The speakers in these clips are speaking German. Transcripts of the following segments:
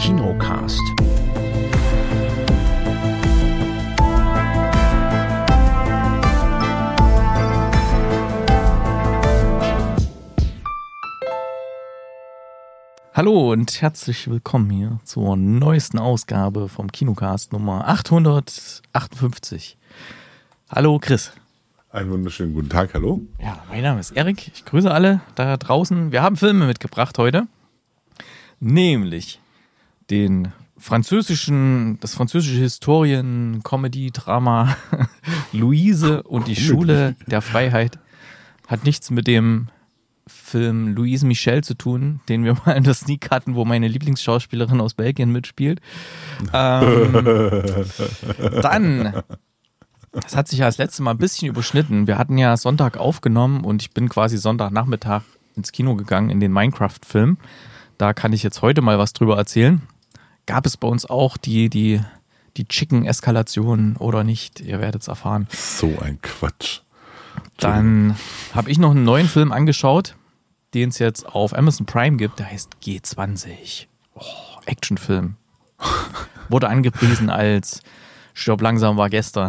Kinocast. Hallo und herzlich willkommen hier zur neuesten Ausgabe vom Kinocast Nummer 858. Hallo Chris. Einen wunderschönen guten Tag, hallo. Ja, mein Name ist Erik. Ich grüße alle da draußen. Wir haben Filme mitgebracht heute, nämlich das französische Historien-Comedy-Drama Luise und die Schule der Freiheit. Hat nichts mit dem Film Louise Michel zu tun, den wir mal in der Sneak hatten, wo meine Lieblingsschauspielerin aus Belgien mitspielt. Dann, das hat sich ja das letzte Mal ein bisschen überschnitten. Wir hatten ja Sonntag aufgenommen und ich bin quasi Sonntagnachmittag ins Kino gegangen in den Minecraft-Film. Da kann ich jetzt heute mal was drüber erzählen. Gab es bei uns auch die Chicken-Eskalation oder nicht? Ihr werdet es erfahren. So ein Quatsch. Dann habe ich noch einen neuen Film angeschaut, den es jetzt auf Amazon Prime gibt. Der heißt G20. Actionfilm. Wurde angepriesen als Stirb langsam war gestern.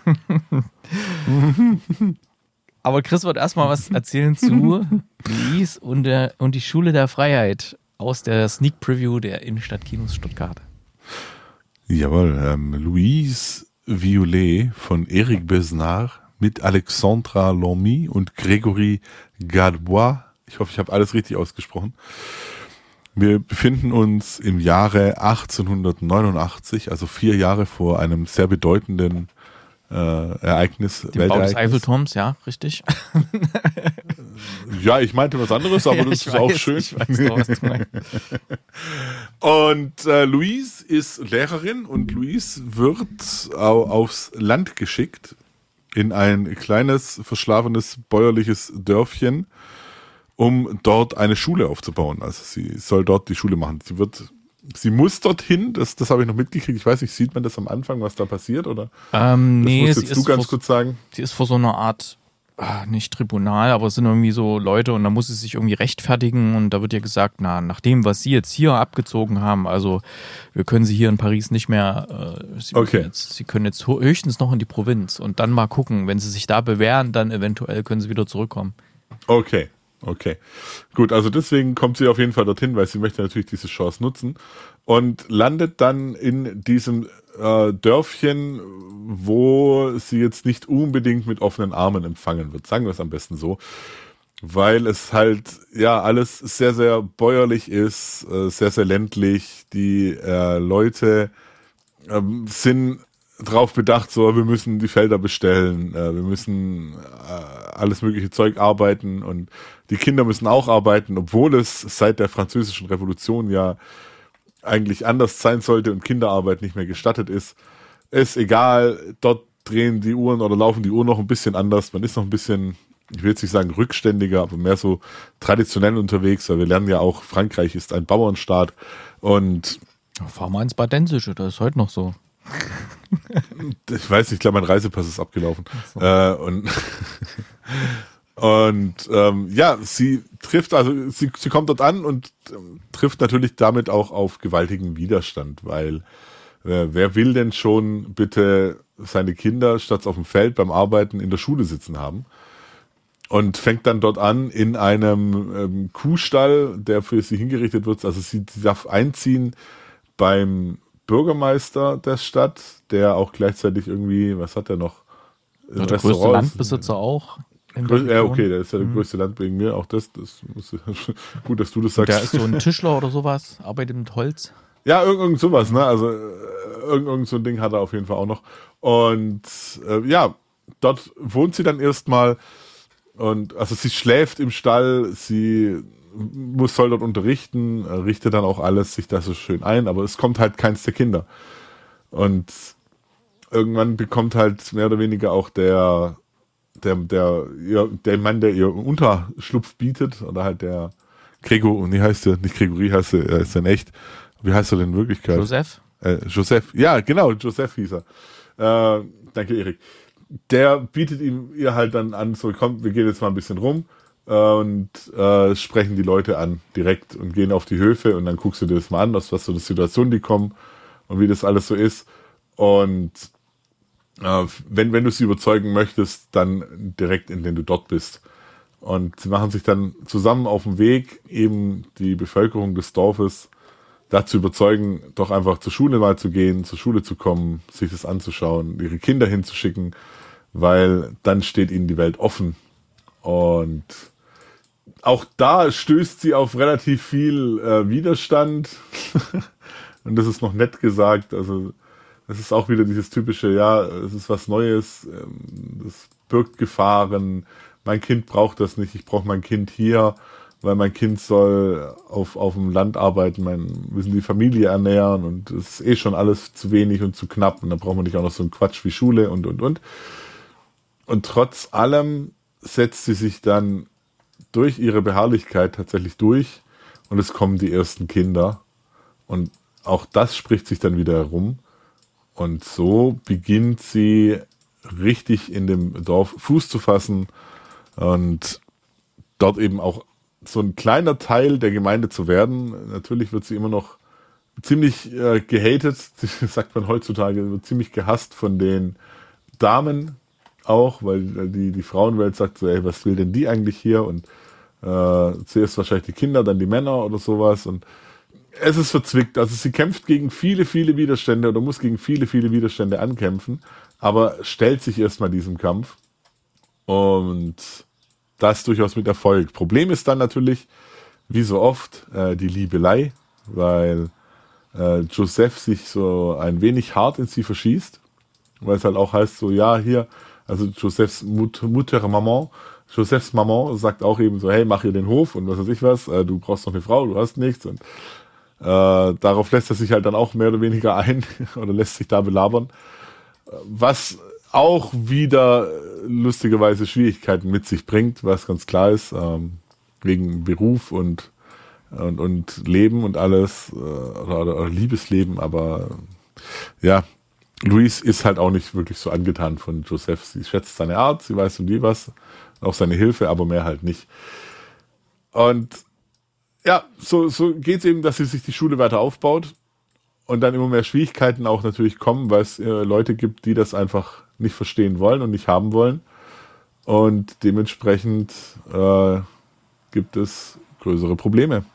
Aber Chris wird erstmal was erzählen zu Louise und die Schule der Freiheit aus der Sneak Preview der Innenstadtkinos Stuttgart. Jawohl, Louise Violet von Eric Besnard mit Alexandra Lamy und Grégory Gadebois. Ich hoffe, ich habe alles richtig ausgesprochen. Wir befinden uns im Jahre 1889, also 4 Jahre vor einem sehr bedeutenden Ereignis. Dem Bau des Eiffelturms, ja, richtig. Ja, ich meinte was anderes, aber ja, das ist auch schön. Ich weiß doch, was du meinst. Und Louise ist Lehrerin und Louise wird aufs Land geschickt in ein kleines, verschlafenes, bäuerliches Dörfchen, um dort eine Schule aufzubauen. Also sie soll dort die Schule machen. Sie muss dorthin, das habe ich noch mitgekriegt. Ich weiß nicht, sieht man das am Anfang, was da passiert? Oder? Nee, das musst jetzt du ganz kurz sagen. Sie ist vor so einer Art, nicht Tribunal, aber es sind irgendwie so Leute und da muss sie sich irgendwie rechtfertigen und da wird ihr gesagt, nach dem, was sie jetzt hier abgezogen haben, also wir können sie hier in Paris nicht mehr, sie können jetzt höchstens noch in die Provinz und dann mal gucken, wenn sie sich da bewähren, dann eventuell können sie wieder zurückkommen. Okay. Gut, also deswegen kommt sie auf jeden Fall dorthin, weil sie möchte natürlich diese Chance nutzen und landet dann in diesem Dörfchen, wo sie jetzt nicht unbedingt mit offenen Armen empfangen wird. Sagen wir es am besten so. Weil es halt, ja, alles sehr, sehr bäuerlich ist, sehr, sehr ländlich. Die Leute sind drauf bedacht, so, wir müssen die Felder bestellen, wir müssen alles mögliche Zeug arbeiten und die Kinder müssen auch arbeiten, obwohl es seit der Französischen Revolution ja eigentlich anders sein sollte und Kinderarbeit nicht mehr gestattet ist. Ist egal, dort drehen die Uhren oder laufen die Uhren noch ein bisschen anders. Man ist noch ein bisschen, ich will jetzt nicht sagen rückständiger, aber mehr so traditionell unterwegs, weil wir lernen ja auch, Frankreich ist ein Bauernstaat und fahr mal ins Badensische, das ist heute noch so. Ich weiß nicht, ich glaube, mein Reisepass ist abgelaufen. So. Ja, sie kommt dort an und trifft natürlich damit auch auf gewaltigen Widerstand, weil wer will denn schon bitte seine Kinder statt auf dem Feld beim Arbeiten in der Schule sitzen haben? Und fängt dann dort an in einem Kuhstall, der für sie hingerichtet wird. Also sie darf einziehen beim Bürgermeister der Stadt, der auch gleichzeitig irgendwie, was hat er noch? Ja, der größte Landbesitzer auch. Ja, okay, der ist ja der größte Land wegen mir. Auch das muss gut, dass du das sagst. Der ist so ein Tischler oder sowas, arbeitet mit Holz. Ja, irgend sowas, ne? Also irgend so ein Ding hat er auf jeden Fall auch noch. Und ja, dort wohnt sie dann erstmal und also sie schläft im Stall, sie soll dort unterrichten, richtet dann auch alles sich da so schön ein, aber es kommt halt keins der Kinder. Und irgendwann bekommt halt mehr oder weniger auch der Mann, der ihr Unterschlupf bietet, oder halt der Gregory heißt er, nicht Gregory heißt er, ist dann echt. Wie heißt er denn in Wirklichkeit? Joseph, ja genau, Joseph hieß er. Danke Erik. Der bietet ihr halt dann an, so komm, wir gehen jetzt mal ein bisschen rum und sprechen die Leute an direkt und gehen auf die Höfe und dann guckst du dir das mal an, aus was für eine Situation die kommen und wie das alles so ist. Und wenn du sie überzeugen möchtest, dann direkt, indem du dort bist. Und sie machen sich dann zusammen auf den Weg, eben die Bevölkerung des Dorfes dazu überzeugen, doch einfach zur Schule mal zu gehen, zur Schule zu kommen, sich das anzuschauen, ihre Kinder hinzuschicken, weil dann steht ihnen die Welt offen. Und auch da stößt sie auf relativ viel Widerstand. Und das ist noch nett gesagt. Also das ist auch wieder dieses typische, ja, es ist was Neues, das birgt Gefahren. Mein Kind braucht das nicht, ich brauche mein Kind hier, weil mein Kind soll auf dem Land arbeiten, wir müssen die Familie ernähren und es ist schon alles zu wenig und zu knapp und dann braucht man nicht auch noch so einen Quatsch wie Schule und. Und trotz allem setzt sie sich dann durch ihre Beharrlichkeit tatsächlich durch und es kommen die ersten Kinder und auch das spricht sich dann wieder herum und so beginnt sie richtig in dem Dorf Fuß zu fassen und dort eben auch so ein kleiner Teil der Gemeinde zu werden. Natürlich wird sie immer noch ziemlich gehatet, sagt man heutzutage, wird ziemlich gehasst von den Damen auch, weil die Frauenwelt sagt so, ey, was will denn die eigentlich hier? Und zuerst wahrscheinlich die Kinder, dann die Männer oder sowas. Und es ist verzwickt. Also sie kämpft gegen viele, viele Widerstände oder muss gegen viele, viele Widerstände ankämpfen, aber stellt sich erstmal diesem Kampf. Und das durchaus mit Erfolg. Problem ist dann natürlich, wie so oft, die Liebelei, weil Joseph sich so ein wenig hart in sie verschießt, weil es halt auch heißt so, ja, hier, also Josephs Josephs Maman sagt auch eben so, hey, mach hier den Hof und was weiß ich was, du brauchst noch eine Frau, du hast nichts und darauf lässt er sich halt dann auch mehr oder weniger ein oder lässt sich da belabern, was auch wieder lustigerweise Schwierigkeiten mit sich bringt, was ganz klar ist, wegen Beruf und Leben und alles, oder Liebesleben, aber ja, Louise ist halt auch nicht wirklich so angetan von Joseph. Sie schätzt seine Art, sie weiß um die was, auch seine Hilfe, aber mehr halt nicht. Und ja, so geht's eben, dass sie sich die Schule weiter aufbaut und dann immer mehr Schwierigkeiten auch natürlich kommen, weil es Leute gibt, die das einfach nicht verstehen wollen und nicht haben wollen. Und dementsprechend gibt es größere Probleme.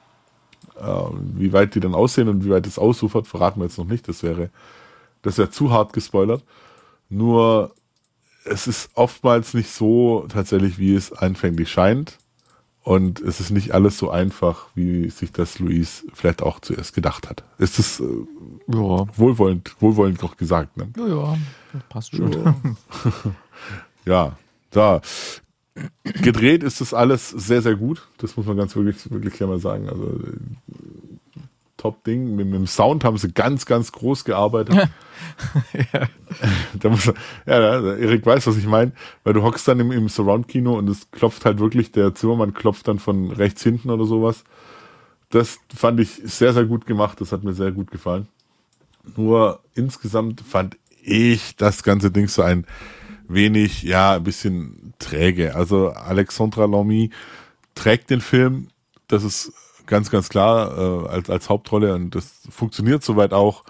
Wie weit die dann aussehen und wie weit es ausufert, verraten wir jetzt noch nicht. Das wäre zu hart gespoilert. Nur es ist oftmals nicht so tatsächlich, wie es anfänglich scheint. Und es ist nicht alles so einfach, wie sich das Louise vielleicht auch zuerst gedacht hat. Ist es wohlwollend noch gesagt, ne? Ja, das passt schon. Ja, da. Gedreht ist das alles sehr, sehr gut. Das muss man wirklich mal sagen. Also Top-Ding. Mit dem Sound haben sie ganz, ganz groß gearbeitet. Erik weiß, was ich meine, weil du hockst dann im Surround-Kino und es klopft halt wirklich, der Zimmermann klopft dann von rechts hinten oder sowas. Das fand ich sehr, sehr gut gemacht. Das hat mir sehr gut gefallen. Nur insgesamt fand ich das ganze Ding so ein wenig, ein bisschen träge. Also Alexandra Lamy trägt den Film, das ist ganz, ganz klar als Hauptrolle und das funktioniert soweit auch.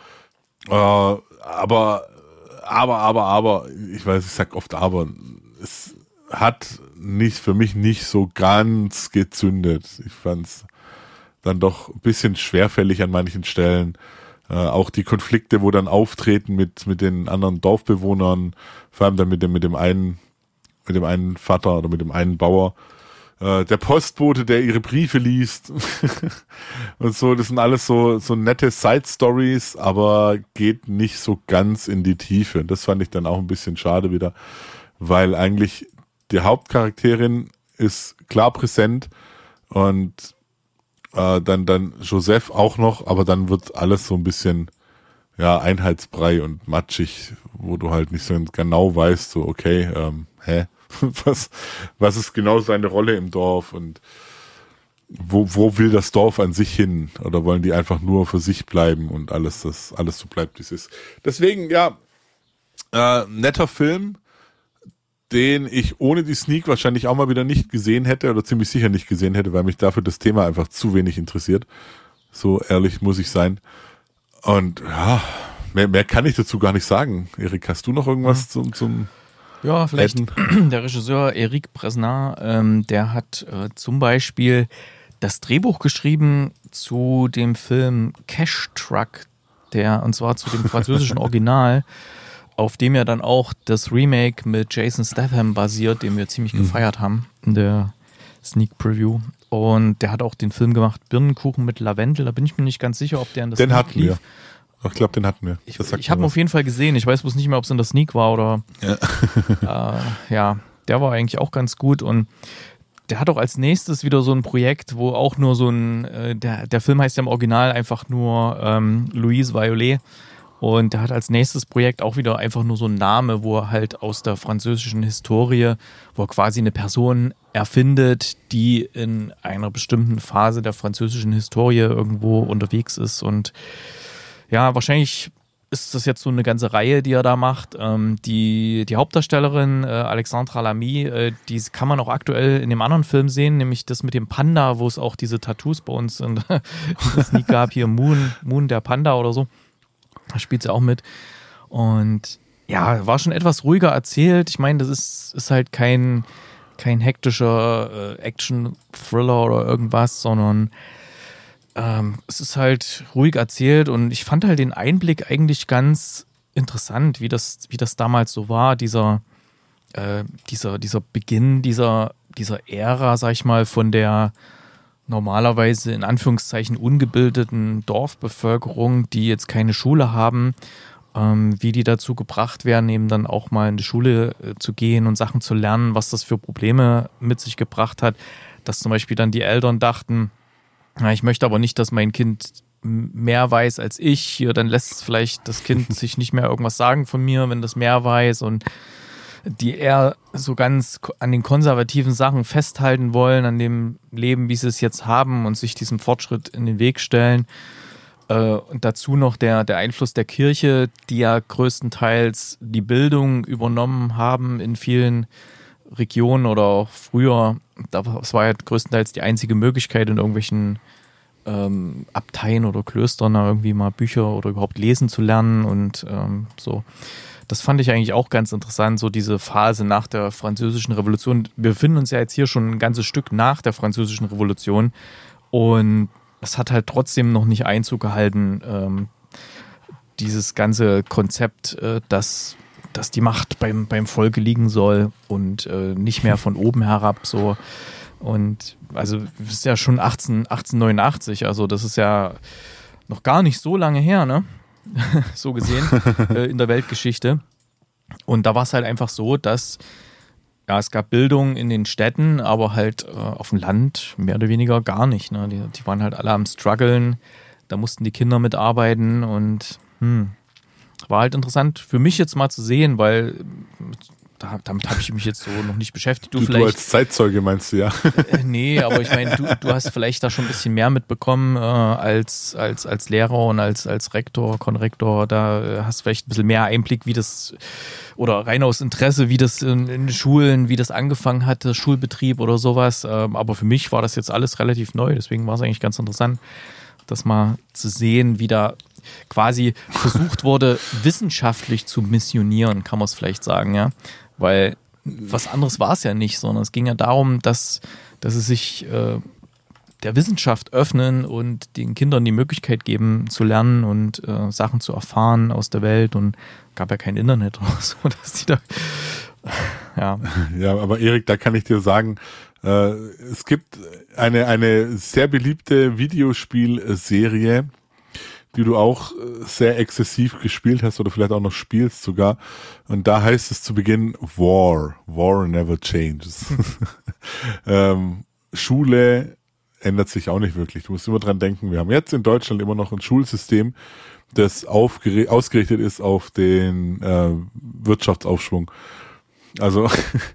Aber, ich weiß, ich sag oft aber, es hat für mich nicht so ganz gezündet. Ich fand's dann doch ein bisschen schwerfällig an manchen Stellen. Auch die Konflikte, wo dann auftreten mit den anderen Dorfbewohnern, vor allem dann mit dem einen Vater oder mit dem einen Bauer, der Postbote, der ihre Briefe liest und so, das sind alles so nette Side-Stories, aber geht nicht so ganz in die Tiefe. Und das fand ich dann auch ein bisschen schade wieder, weil eigentlich die Hauptcharakterin ist klar präsent und dann Joseph auch noch, aber dann wird alles so ein bisschen Einheitsbrei und matschig, wo du halt nicht so genau weißt, so okay, was ist genau seine Rolle im Dorf und wo will das Dorf an sich hin oder wollen die einfach nur für sich bleiben und alles so bleibt, wie es ist. Deswegen, netter Film, den ich ohne die Sneak wahrscheinlich auch mal wieder nicht gesehen hätte oder ziemlich sicher nicht gesehen hätte, weil mich dafür das Thema einfach zu wenig interessiert. So ehrlich muss ich sein. Und ja, mehr kann ich dazu gar nicht sagen. Erik, hast du noch irgendwas zum Ja, vielleicht der Regisseur Eric Presnat, der hat zum Beispiel das Drehbuch geschrieben zu dem Film Cash Truck, und zwar zu dem französischen Original, auf dem ja dann auch das Remake mit Jason Statham basiert, den wir ziemlich gefeiert haben in der Sneak Preview. Und der hat auch den Film gemacht, Birnenkuchen mit Lavendel. Da bin ich mir nicht ganz sicher, ob der in der Sneak lief. Wir. Ich glaube, den hatten wir. Ich habe ihn auf jeden Fall gesehen. Ich weiß bloß nicht mehr, ob es in der Sneak war oder. Ja. Der war eigentlich auch ganz gut. Und der hat auch als nächstes wieder so ein Projekt, wo auch nur so ein. Der Film heißt ja im Original einfach nur Louise Violet. Und der hat als nächstes Projekt auch wieder einfach nur so einen Namen, wo er halt aus der französischen Historie, wo er quasi eine Person erfindet, die in einer bestimmten Phase der französischen Historie irgendwo unterwegs ist. Und ja, wahrscheinlich ist das jetzt so eine ganze Reihe, die er da macht. Die Hauptdarstellerin Alexandra Lamy, die kann man auch aktuell in dem anderen Film sehen, nämlich das mit dem Panda, wo es auch diese Tattoos bei uns in der Sneak gab, hier Moon der Panda oder so. Da spielt sie auch mit. Und ja, war schon etwas ruhiger erzählt. Ich meine, das ist halt kein hektischer Action-Thriller oder irgendwas, sondern es ist halt ruhig erzählt. Und ich fand halt den Einblick eigentlich ganz interessant, wie das damals so war, dieser Beginn dieser Ära, sag ich mal, von der normalerweise in Anführungszeichen ungebildeten Dorfbevölkerung, die jetzt keine Schule haben, wie die dazu gebracht werden, eben dann auch mal in die Schule zu gehen und Sachen zu lernen, was das für Probleme mit sich gebracht hat, dass zum Beispiel dann die Eltern dachten, na, ich möchte aber nicht, dass mein Kind mehr weiß als ich, hier, dann lässt vielleicht das Kind sich nicht mehr irgendwas sagen von mir, wenn das mehr weiß, und die eher so ganz an den konservativen Sachen festhalten wollen, an dem Leben, wie sie es jetzt haben, und sich diesem Fortschritt in den Weg stellen. Und dazu noch der Einfluss der Kirche, die ja größtenteils die Bildung übernommen haben in vielen Regionen oder auch früher. Das war ja größtenteils die einzige Möglichkeit, in irgendwelchen Abteien oder Klöstern irgendwie mal Bücher oder überhaupt lesen zu lernen und so. Das fand ich eigentlich auch ganz interessant, so diese Phase nach der Französischen Revolution. Wir befinden uns ja jetzt hier schon ein ganzes Stück nach der Französischen Revolution, und es hat halt trotzdem noch nicht Einzug gehalten, dieses ganze Konzept, dass die Macht beim Volke liegen soll und nicht mehr von oben herab so. Und also das ist ja schon 1889, also das ist ja noch gar nicht so lange her, ne? So gesehen, in der Weltgeschichte. Und da war es halt einfach so, dass es gab Bildung in den Städten, aber halt auf dem Land mehr oder weniger gar nicht. Ne? Die waren halt alle am struggeln, da mussten die Kinder mitarbeiten, und war halt interessant für mich jetzt mal zu sehen, weil damit habe ich mich jetzt so noch nicht beschäftigt. Du als Zeitzeuge meinst du, ja? Nee, aber ich meine, du hast vielleicht da schon ein bisschen mehr mitbekommen als Lehrer und als Rektor, Konrektor. Da hast du vielleicht ein bisschen mehr Einblick, wie das, oder rein aus Interesse, wie das in Schulen, wie das angefangen hatte, Schulbetrieb oder sowas. Aber für mich war das jetzt alles relativ neu, deswegen war es eigentlich ganz interessant, das mal zu sehen, wie da quasi versucht wurde, wissenschaftlich zu missionieren, kann man es vielleicht sagen, ja. Weil was anderes war es ja nicht, sondern es ging ja darum, dass sie sich der Wissenschaft öffnen und den Kindern die Möglichkeit geben, zu lernen und Sachen zu erfahren aus der Welt, und gab ja kein Internet oder so, dass die da, ja. Ja, aber Erik, da kann ich dir sagen, es gibt eine sehr beliebte Videospielserie, die du auch sehr exzessiv gespielt hast oder vielleicht auch noch spielst sogar. Und da heißt es zu Beginn War never changes. Schule ändert sich auch nicht wirklich. Du musst immer dran denken, wir haben jetzt in Deutschland immer noch ein Schulsystem, das ausgerichtet ist auf den Wirtschaftsaufschwung. Also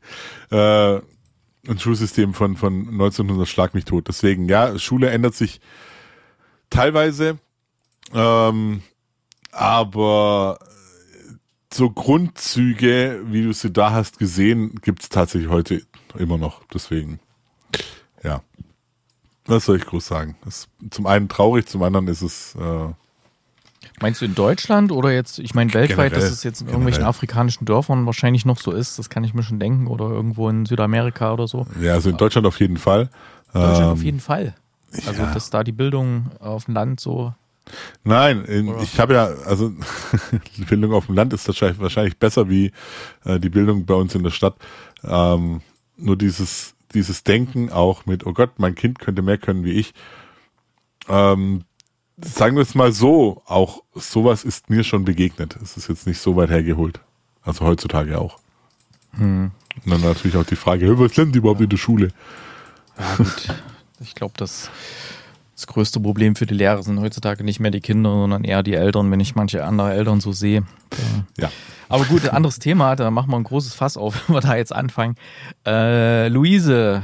ein Schulsystem von 1900 schlag mich tot. Deswegen, ja, Schule ändert sich teilweise, aber so Grundzüge, wie du sie da hast gesehen, gibt es tatsächlich heute immer noch. Deswegen, ja. Was soll ich groß sagen? Das ist zum einen traurig, zum anderen ist es... Meinst du in Deutschland oder jetzt, ich meine weltweit, generell, dass es jetzt in irgendwelchen afrikanischen Dörfern wahrscheinlich noch so ist, das kann ich mir schon denken, oder irgendwo in Südamerika oder so? Ja, also in Deutschland auf jeden Fall. Deutschland auf jeden Fall. Also, ja. dass da die Bildung auf dem Land so... Nein, ich habe ja, also die Bildung auf dem Land ist wahrscheinlich besser wie die Bildung bei uns in der Stadt. Nur dieses Denken auch mit, oh Gott, mein Kind könnte mehr können wie ich. Sagen wir es mal so, auch sowas ist mir schon begegnet. Es ist jetzt nicht so weit hergeholt. Also heutzutage auch. Und dann natürlich auch die Frage, was lernen die überhaupt in der Schule? Ja gut, ich glaube, das größte Problem für die Lehrer sind heutzutage nicht mehr die Kinder, sondern eher die Eltern, wenn ich manche andere Eltern so sehe. Ja. Aber gut, ein anderes Thema, da machen wir ein großes Fass auf, wenn wir da jetzt anfangen. Luise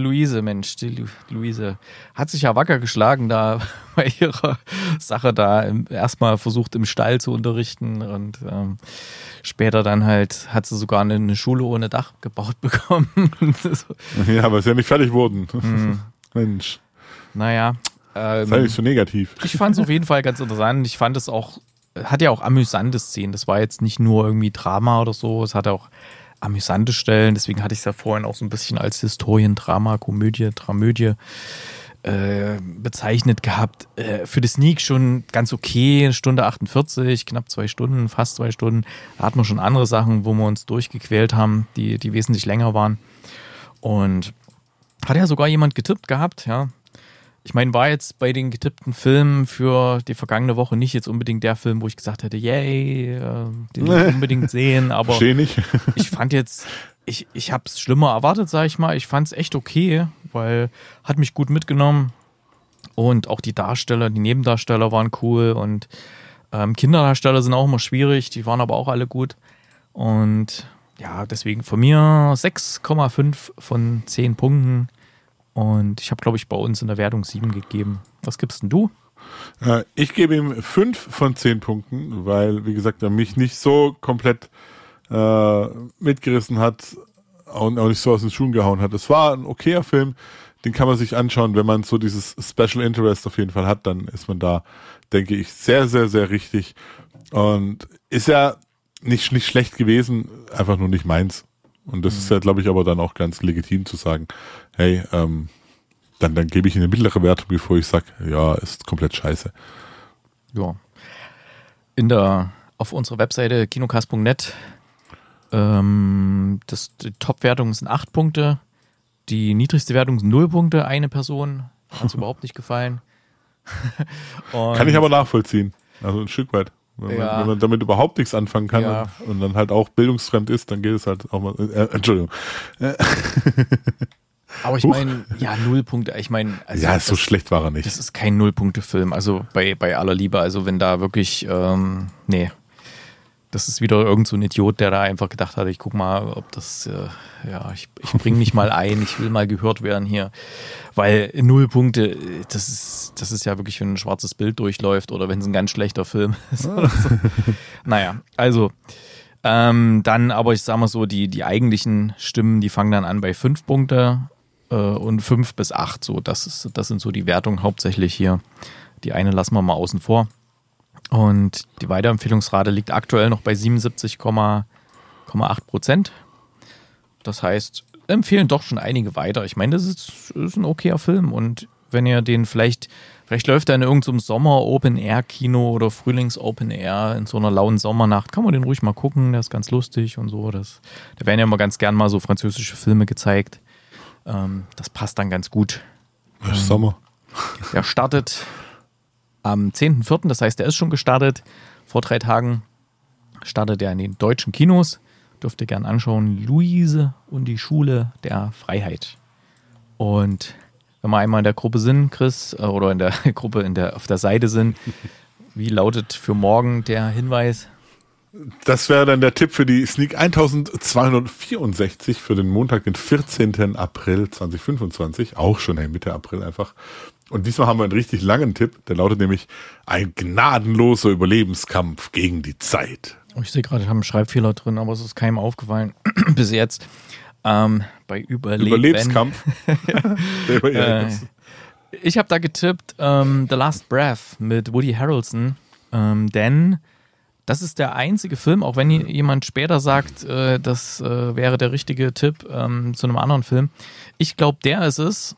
hat sich ja wacker geschlagen da bei ihrer Sache da erstmal versucht im Stall zu unterrichten und später dann halt hat sie sogar eine Schule ohne Dach gebaut bekommen. Ja, weil sie ja nicht fertig wurden. Mensch. Naja. Sei nicht so negativ. Ich fand es auf jeden Fall ganz interessant. Ich fand es auch, hat ja auch amüsante Szenen. Das war jetzt nicht nur irgendwie Drama oder so, es hatte auch amüsante Stellen. Deswegen hatte ich es ja vorhin auch so ein bisschen als Historiendrama, Komödie, Dramödie bezeichnet gehabt. Für die Sneak schon ganz okay, 1:48, knapp 2 Stunden, fast 2 Stunden. Da hatten wir schon andere Sachen, wo wir uns durchgequält haben, die wesentlich länger waren. Und hat ja sogar jemand getippt gehabt, ja. Ich meine, war jetzt bei den getippten Filmen für die vergangene Woche nicht jetzt unbedingt der Film, wo ich gesagt hätte, yay, den will ich unbedingt sehen, aber nicht. Ich fand jetzt, ich habe es schlimmer erwartet, sag ich mal. Ich fand es echt okay, weil hat mich gut mitgenommen und auch die Darsteller, die Nebendarsteller waren cool und Kinderdarsteller sind auch immer schwierig, die waren aber auch alle gut und ja, deswegen von mir 6,5 von 10 Punkten. Und ich habe, glaube ich, bei uns in der Wertung 7 gegeben. Was gibst denn du? Ich gebe ihm 5 von 10 Punkten, weil, wie gesagt, er mich nicht so komplett mitgerissen hat und auch nicht so aus den Schuhen gehauen hat. Es war ein okayer Film, den kann man sich anschauen. Wenn man so dieses Special Interest auf jeden Fall hat, dann ist man da, denke ich, sehr, sehr, sehr richtig. Und ist ja nicht schlecht gewesen, einfach nur nicht meins. Und das ist ja, glaube ich, aber dann auch ganz legitim zu sagen, hey, dann gebe ich eine mittlere Wertung, bevor ich sage, ja, ist komplett scheiße. Ja. Auf unserer Webseite kinocast.net die Top-Wertung sind 8 Punkte, die niedrigste Wertung sind 0 Punkte, eine Person, hat es überhaupt nicht gefallen. Kann ich aber nachvollziehen, also ein Stück weit. Wenn man damit überhaupt nichts anfangen kann und dann halt auch bildungsfremd ist, dann geht es halt auch mal. Entschuldigung. Aber ich meine, 0 Punkte. Ich meine, also ja, so schlecht war er nicht. Das ist kein 0-Punkte-Film. Also bei aller Liebe. Also wenn da wirklich, nee. Das ist wieder irgend so ein Idiot, der da einfach gedacht hat, ich guck mal, ob das, ich bringe mich mal ein, ich will mal gehört werden hier. Weil 0 Punkte, das ist ja wirklich, wenn ein schwarzes Bild durchläuft oder wenn es ein ganz schlechter Film ist. Oder so. Naja, also dann aber, ich sag mal so, die eigentlichen Stimmen, die fangen dann an bei 5 Punkte und 5 bis 8. So, das sind so die Wertungen hauptsächlich hier. Die eine lassen wir mal außen vor. Und die Weiterempfehlungsrate liegt aktuell noch bei 77,8%. Das heißt, empfehlen doch schon einige weiter. Ich meine, das ist ein okayer Film. Und wenn ihr den vielleicht läuft er in irgendeinem Sommer-Open-Air-Kino oder Frühlings-Open-Air in so einer lauen Sommernacht, kann man den ruhig mal gucken. Der ist ganz lustig und so. Da werden ja immer ganz gern mal so französische Filme gezeigt. Das passt dann ganz gut. Sommer. Der startet am 10.04., das heißt, der ist schon gestartet. Vor 3 Tagen startet er in den deutschen Kinos. Dürft ihr gerne anschauen. Luise und die Schule der Freiheit. Und wenn wir einmal in der Gruppe sind, Chris, oder in der Gruppe auf der Seite sind, wie lautet für morgen der Hinweis? Das wäre dann der Tipp für die Sneak 1264 für den Montag, den 14. April 2025. Auch schon Mitte April einfach. Und diesmal haben wir einen richtig langen Tipp. Der lautet nämlich: ein gnadenloser Überlebenskampf gegen die Zeit. Ich sehe gerade, ich habe einen Schreibfehler drin, aber es ist keinem aufgefallen bis jetzt. Bei Überlebenskampf. Ich habe da getippt The Last Breath mit Woody Harrelson, denn das ist der einzige Film, auch wenn jemand später sagt, das wäre der richtige Tipp zu einem anderen Film. Ich glaube, der ist es,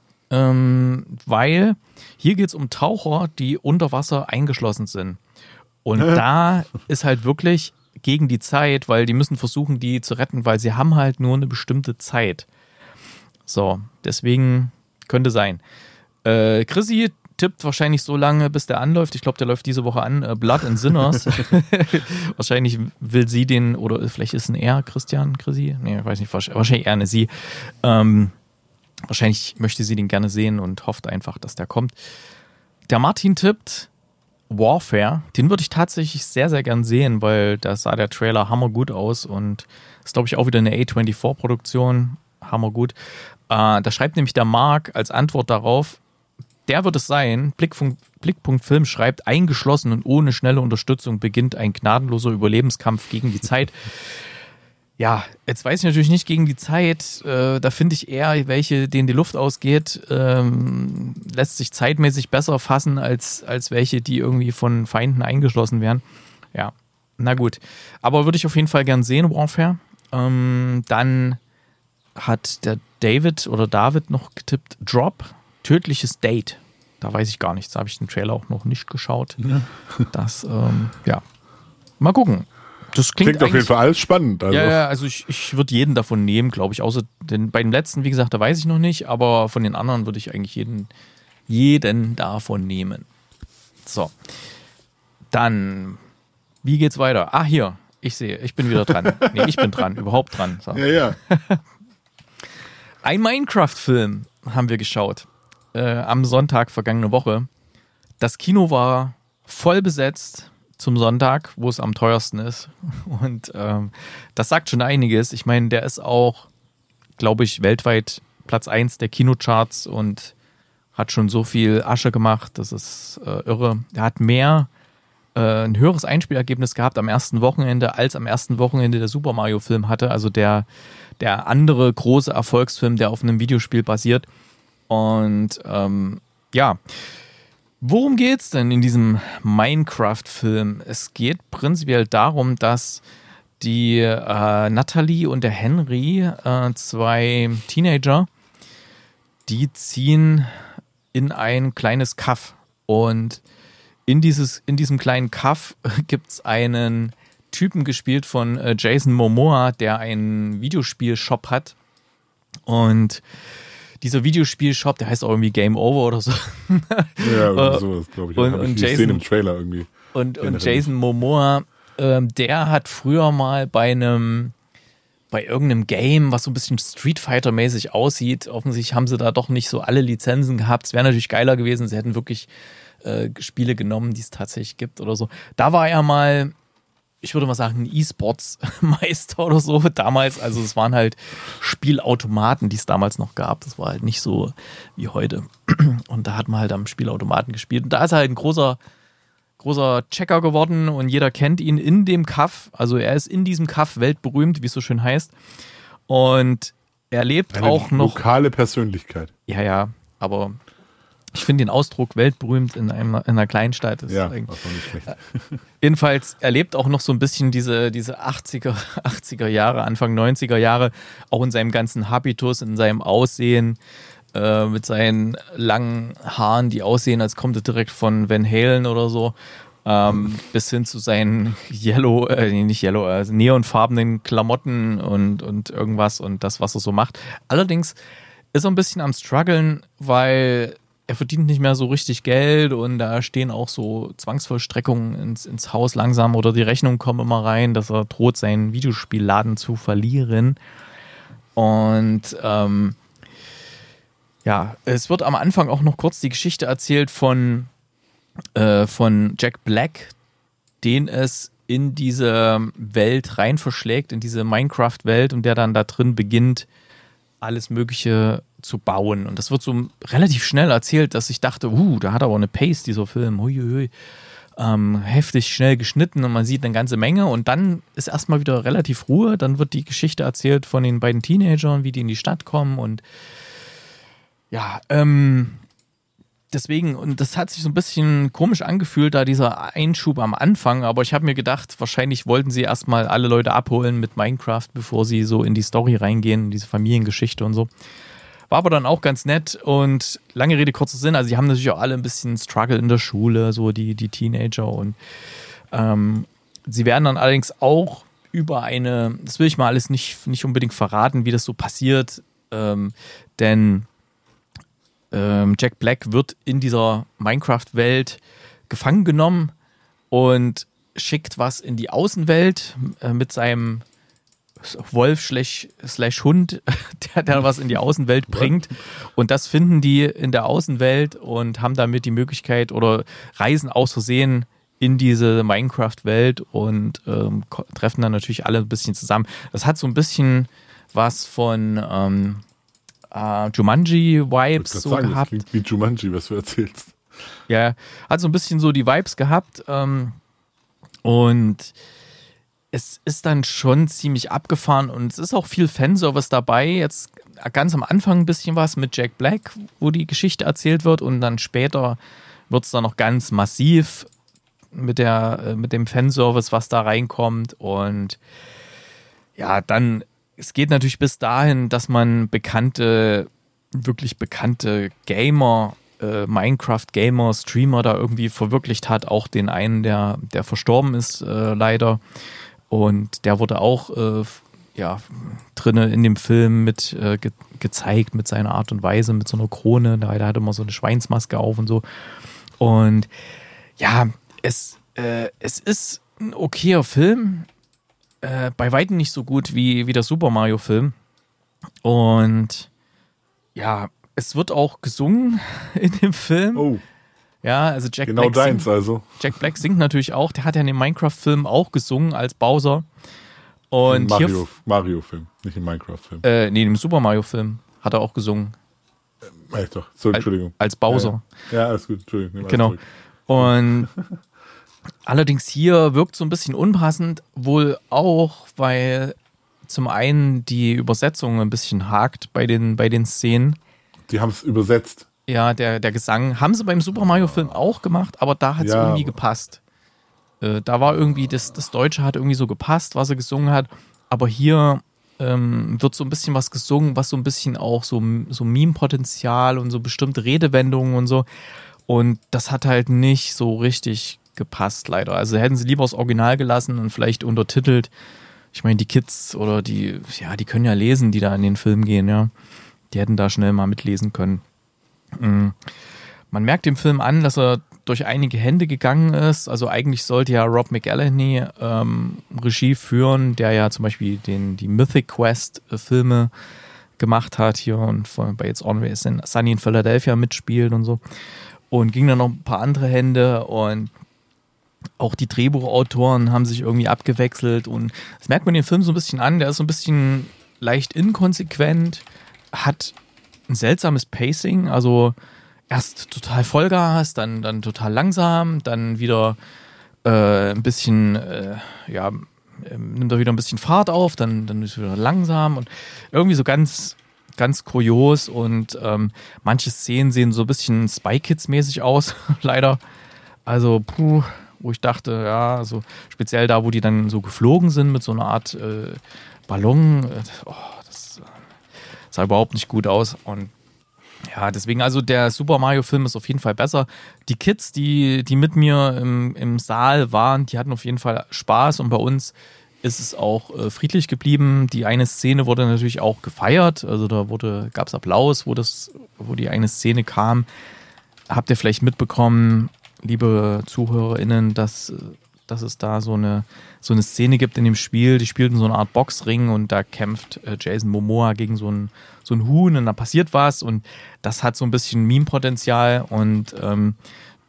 weil hier geht es um Taucher, die unter Wasser eingeschlossen sind. Und da ist halt wirklich gegen die Zeit, weil die müssen versuchen, die zu retten, weil sie haben halt nur eine bestimmte Zeit. So, deswegen könnte sein. Chrissy tippt wahrscheinlich so lange, bis der anläuft. Ich glaube, der läuft diese Woche an. Blood and Sinners. Wahrscheinlich will sie den, oder vielleicht ist ein er, Chrissy? Nee, ich weiß nicht, wahrscheinlich eher eine sie. Wahrscheinlich möchte sie den gerne sehen und hofft einfach, dass der kommt. Der Martin tippt Warfare. Den würde ich tatsächlich sehr, sehr gern sehen, weil da sah der Trailer hammergut aus und ist, glaube ich, auch wieder eine A24-Produktion. Hammergut. Da schreibt nämlich der Marc als Antwort darauf: Der wird es sein. Blickpunkt Film schreibt: eingeschlossen und ohne schnelle Unterstützung beginnt ein gnadenloser Überlebenskampf gegen die Zeit. Ja, jetzt weiß ich natürlich nicht gegen die Zeit. Da finde ich eher welche, denen die Luft ausgeht, lässt sich zeitmäßig besser fassen als welche, die irgendwie von Feinden eingeschlossen werden. Ja, na gut. Aber würde ich auf jeden Fall gern sehen, Warfare. Dann hat der David noch getippt Drop, tödliches Date. Da weiß ich gar nichts. Da habe ich den Trailer auch noch nicht geschaut. Ja. Das, mal gucken. Das klingt auf jeden Fall alles spannend. Also. Ja, also ich würde jeden davon nehmen, glaube ich. Außer bei dem letzten, wie gesagt, da weiß ich noch nicht. Aber von den anderen würde ich eigentlich jeden davon nehmen. So. Dann, wie geht's weiter? Ah, hier. Ich sehe, ich bin wieder dran. Nee, ich bin dran. Überhaupt dran. So. Ja. Ein Minecraft-Film haben wir geschaut. Am Sonntag vergangene Woche. Das Kino war voll besetzt zum Sonntag, wo es am teuersten ist. Und das sagt schon einiges. Ich meine, der ist auch, glaube ich, weltweit Platz 1 der Kinocharts und hat schon so viel Asche gemacht. Das ist irre. Der hat ein höheres Einspielergebnis gehabt am ersten Wochenende, als am ersten Wochenende der Super Mario-Film hatte. Also der andere große Erfolgsfilm, der auf einem Videospiel basiert. Und worum geht's denn in diesem Minecraft-Film? Es geht prinzipiell darum, dass die Natalie und der Henry, zwei Teenager, die ziehen in ein kleines Kaff. Und in diesem kleinen Kaff gibt's einen Typen, gespielt von Jason Momoa, der einen Videospielshop hat. Und dieser Videospielshop, der heißt auch irgendwie Game Over oder so. Ja, sowas, glaube ich. Und ich sehe im Trailer irgendwie. Und Jason Momoa, der hat früher mal bei irgendeinem Game, was so ein bisschen Street Fighter-mäßig aussieht, offensichtlich haben sie da doch nicht so alle Lizenzen gehabt. Es wäre natürlich geiler gewesen, sie hätten wirklich Spiele genommen, die es tatsächlich gibt oder so. Da war er mal, ich würde mal sagen, ein E-Sports-Meister oder so damals. Also es waren halt Spielautomaten, die es damals noch gab. Das war halt nicht so wie heute. Und da hat man halt am Spielautomaten gespielt. Und da ist er halt ein großer Checker geworden und jeder kennt ihn in dem Kaff. Also er ist in diesem Kaff weltberühmt, wie es so schön heißt. Und er lebt eine auch noch... lokale Persönlichkeit. Ja, aber... Ich finde den Ausdruck weltberühmt in einer Kleinstadt. Ist ja, das war nicht schlecht. Jedenfalls, er lebt auch noch so ein bisschen diese 80er Jahre, Anfang 90er Jahre, auch in seinem ganzen Habitus, in seinem Aussehen, mit seinen langen Haaren, die aussehen, als kommt er direkt von Van Halen oder so, bis hin zu seinen neonfarbenen Klamotten und irgendwas und das, was er so macht. Allerdings ist er ein bisschen am struggeln, weil er verdient nicht mehr so richtig Geld und da stehen auch so Zwangsvollstreckungen ins Haus langsam oder die Rechnungen kommen immer rein, dass er droht, seinen Videospielladen zu verlieren. Und es wird am Anfang auch noch kurz die Geschichte erzählt von Jack Black, den es in diese Welt rein verschlägt, in diese Minecraft-Welt und der dann da drin beginnt, alles Mögliche zu bauen. Und das wird so relativ schnell erzählt, dass ich dachte, da hat aber eine Pace, dieser Film. Huiuiui. Heftig schnell geschnitten und man sieht eine ganze Menge und dann ist erstmal wieder relativ Ruhe, dann wird die Geschichte erzählt von den beiden Teenagern, wie die in die Stadt kommen und ja, deswegen, und das hat sich so ein bisschen komisch angefühlt, da dieser Einschub am Anfang, aber ich habe mir gedacht, wahrscheinlich wollten sie erstmal alle Leute abholen mit Minecraft, bevor sie so in die Story reingehen, in diese Familiengeschichte und so. War aber dann auch ganz nett und lange Rede, kurzer Sinn, also die haben natürlich auch alle ein bisschen Struggle in der Schule, so die Teenager und sie werden dann allerdings auch über eine, das will ich mal alles nicht unbedingt verraten, wie das so passiert, denn Jack Black wird in dieser Minecraft-Welt gefangen genommen und schickt was in die Außenwelt mit seinem Wolf/Hund, der was in die Außenwelt bringt. Und das finden die in der Außenwelt und haben damit die Möglichkeit oder reisen aus Versehen in diese Minecraft-Welt und treffen dann natürlich alle ein bisschen zusammen. Das hat so ein bisschen was von Jumanji-Vibes so sagen, gehabt. Das klingt wie Jumanji, was du erzählst. Ja, hat so ein bisschen so die Vibes gehabt und es ist dann schon ziemlich abgefahren und es ist auch viel Fanservice dabei. Jetzt ganz am Anfang ein bisschen was mit Jack Black, wo die Geschichte erzählt wird und dann später wird es dann noch ganz massiv mit dem Fanservice, was da reinkommt und ja, dann es geht natürlich bis dahin, dass man wirklich bekannte Gamer, Minecraft-Gamer, Streamer da irgendwie verwirklicht hat. Auch den einen, der verstorben ist, leider. Und der wurde auch drinne in dem Film mit gezeigt, mit seiner Art und Weise, mit so einer Krone. Der hat immer so eine Schweinsmaske auf und so. Und ja, es ist ein okayer Film. Bei weitem nicht so gut wie der Super Mario-Film. Und ja, es wird auch gesungen in dem Film. Oh. Ja, also Jack Black singt natürlich auch. Der hat ja in dem Minecraft-Film auch gesungen als Bowser. Und Im Mario-Film, nicht im Minecraft-Film. Nee, im Super Mario-Film hat er auch gesungen. Doch. So, Entschuldigung. Als Bowser. Ja, alles gut, Entschuldigung. Genau. Und allerdings hier wirkt so ein bisschen unpassend, wohl auch, weil zum einen die Übersetzung ein bisschen hakt bei den Szenen. Die haben es übersetzt. Ja, der Gesang haben sie beim Super Mario-Film auch gemacht, aber da hat es irgendwie gepasst. Da war irgendwie, das Deutsche hat irgendwie so gepasst, was er gesungen hat, aber hier wird so ein bisschen was gesungen, was so ein bisschen auch so Meme-Potenzial und so bestimmte Redewendungen und so. Und das hat halt nicht so richtig gepasst, leider. Also hätten sie lieber das Original gelassen und vielleicht untertitelt. Ich meine, die Kids oder die können ja lesen, die da in den Film gehen, ja. Die hätten da schnell mal mitlesen können. Man merkt dem Film an, dass er durch einige Hände gegangen ist. Also eigentlich sollte ja Rob McElhenney Regie führen, der ja zum Beispiel die Mythic Quest Filme gemacht hat hier und bei It's Always Sunny in Philadelphia mitspielt und so. Und ging dann noch ein paar andere Hände und auch die Drehbuchautoren haben sich irgendwie abgewechselt und das merkt man den Film so ein bisschen an, der ist so ein bisschen leicht inkonsequent, hat ein seltsames Pacing, also erst total Vollgas, dann total langsam, dann wieder ein bisschen, nimmt er wieder ein bisschen Fahrt auf, dann ist er wieder langsam und irgendwie so ganz, ganz kurios und manche Szenen sehen so ein bisschen Spy Kids mäßig aus, leider. Also, wo ich dachte, ja, so speziell da, wo die dann so geflogen sind mit so einer Art Ballon, das sah überhaupt nicht gut aus und ja, deswegen, also der Super Mario-Film ist auf jeden Fall besser. Die Kids, die mit mir im Saal waren, die hatten auf jeden Fall Spaß und bei uns ist es auch friedlich geblieben. Die eine Szene wurde natürlich auch gefeiert, also da gab es Applaus, wo die eine Szene kam. Habt ihr vielleicht mitbekommen, liebe ZuhörerInnen, dass es da so eine Szene gibt in dem Spiel, die spielt in so einer Art Boxring und da kämpft Jason Momoa gegen so ein Huhn und da passiert was und das hat so ein bisschen Meme-Potenzial und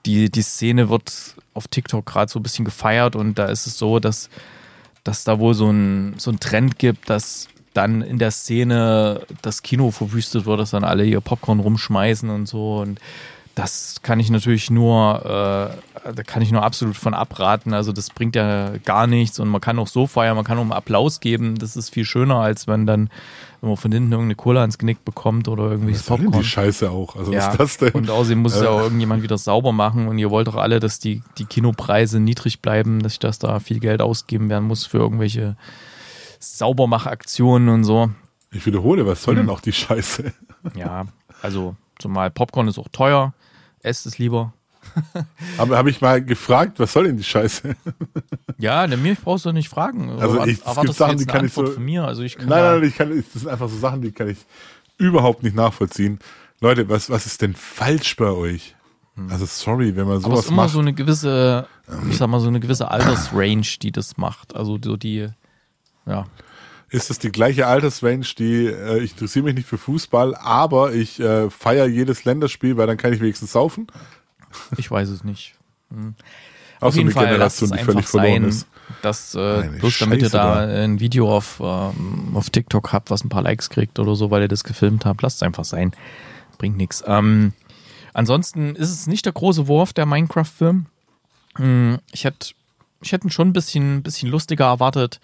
die Szene wird auf TikTok gerade so ein bisschen gefeiert und da ist es so, dass da wohl so ein Trend gibt, dass dann in der Szene das Kino verwüstet wird, dass dann alle ihr Popcorn rumschmeißen und so. Und das kann ich natürlich da kann ich nur absolut von abraten. Also das bringt ja gar nichts und man kann auch so feiern, man kann auch einen Applaus geben. Das ist viel schöner, als wenn man von hinten irgendeine Cola ins Genick bekommt oder irgendwie das Popcorn. Die Scheiße auch. Also ja. Was ist das denn? Und außerdem muss es ja auch irgendjemand wieder sauber machen und ihr wollt doch alle, dass die Kinopreise niedrig bleiben, dass da viel Geld ausgeben werden muss für irgendwelche Saubermachaktionen und so. Ich wiederhole, was soll denn auch die Scheiße? Ja, also zumal Popcorn ist auch teuer, esst es lieber. Aber habe ich mal gefragt, was soll denn die Scheiße? Ja, mich brauchst du nicht fragen. Also es gibt Sachen, die kann ich so... Von mir. Also ich kann nein, das sind einfach so Sachen, die kann ich überhaupt nicht nachvollziehen. Leute, was ist denn falsch bei euch? Also sorry, wenn man sowas macht. Aber es ist immer so eine gewisse, ich sag mal, so eine gewisse Altersrange, die das macht. Also so die, ja. Ist das die gleiche Altersrange, ich interessiere mich nicht für Fußball, aber ich feiere jedes Länderspiel, weil dann kann ich wenigstens saufen? Ich weiß es nicht. Auch so eine Generation, die völlig verloren ist. Bloß damit ihr da ein Video auf TikTok habt, was ein paar Likes kriegt oder so, weil ihr das gefilmt habt, lasst es einfach sein. Bringt nichts. Ansonsten ist es nicht der große Wurf, der Minecraft-Film. Ich hätte ihn schon ein bisschen lustiger erwartet.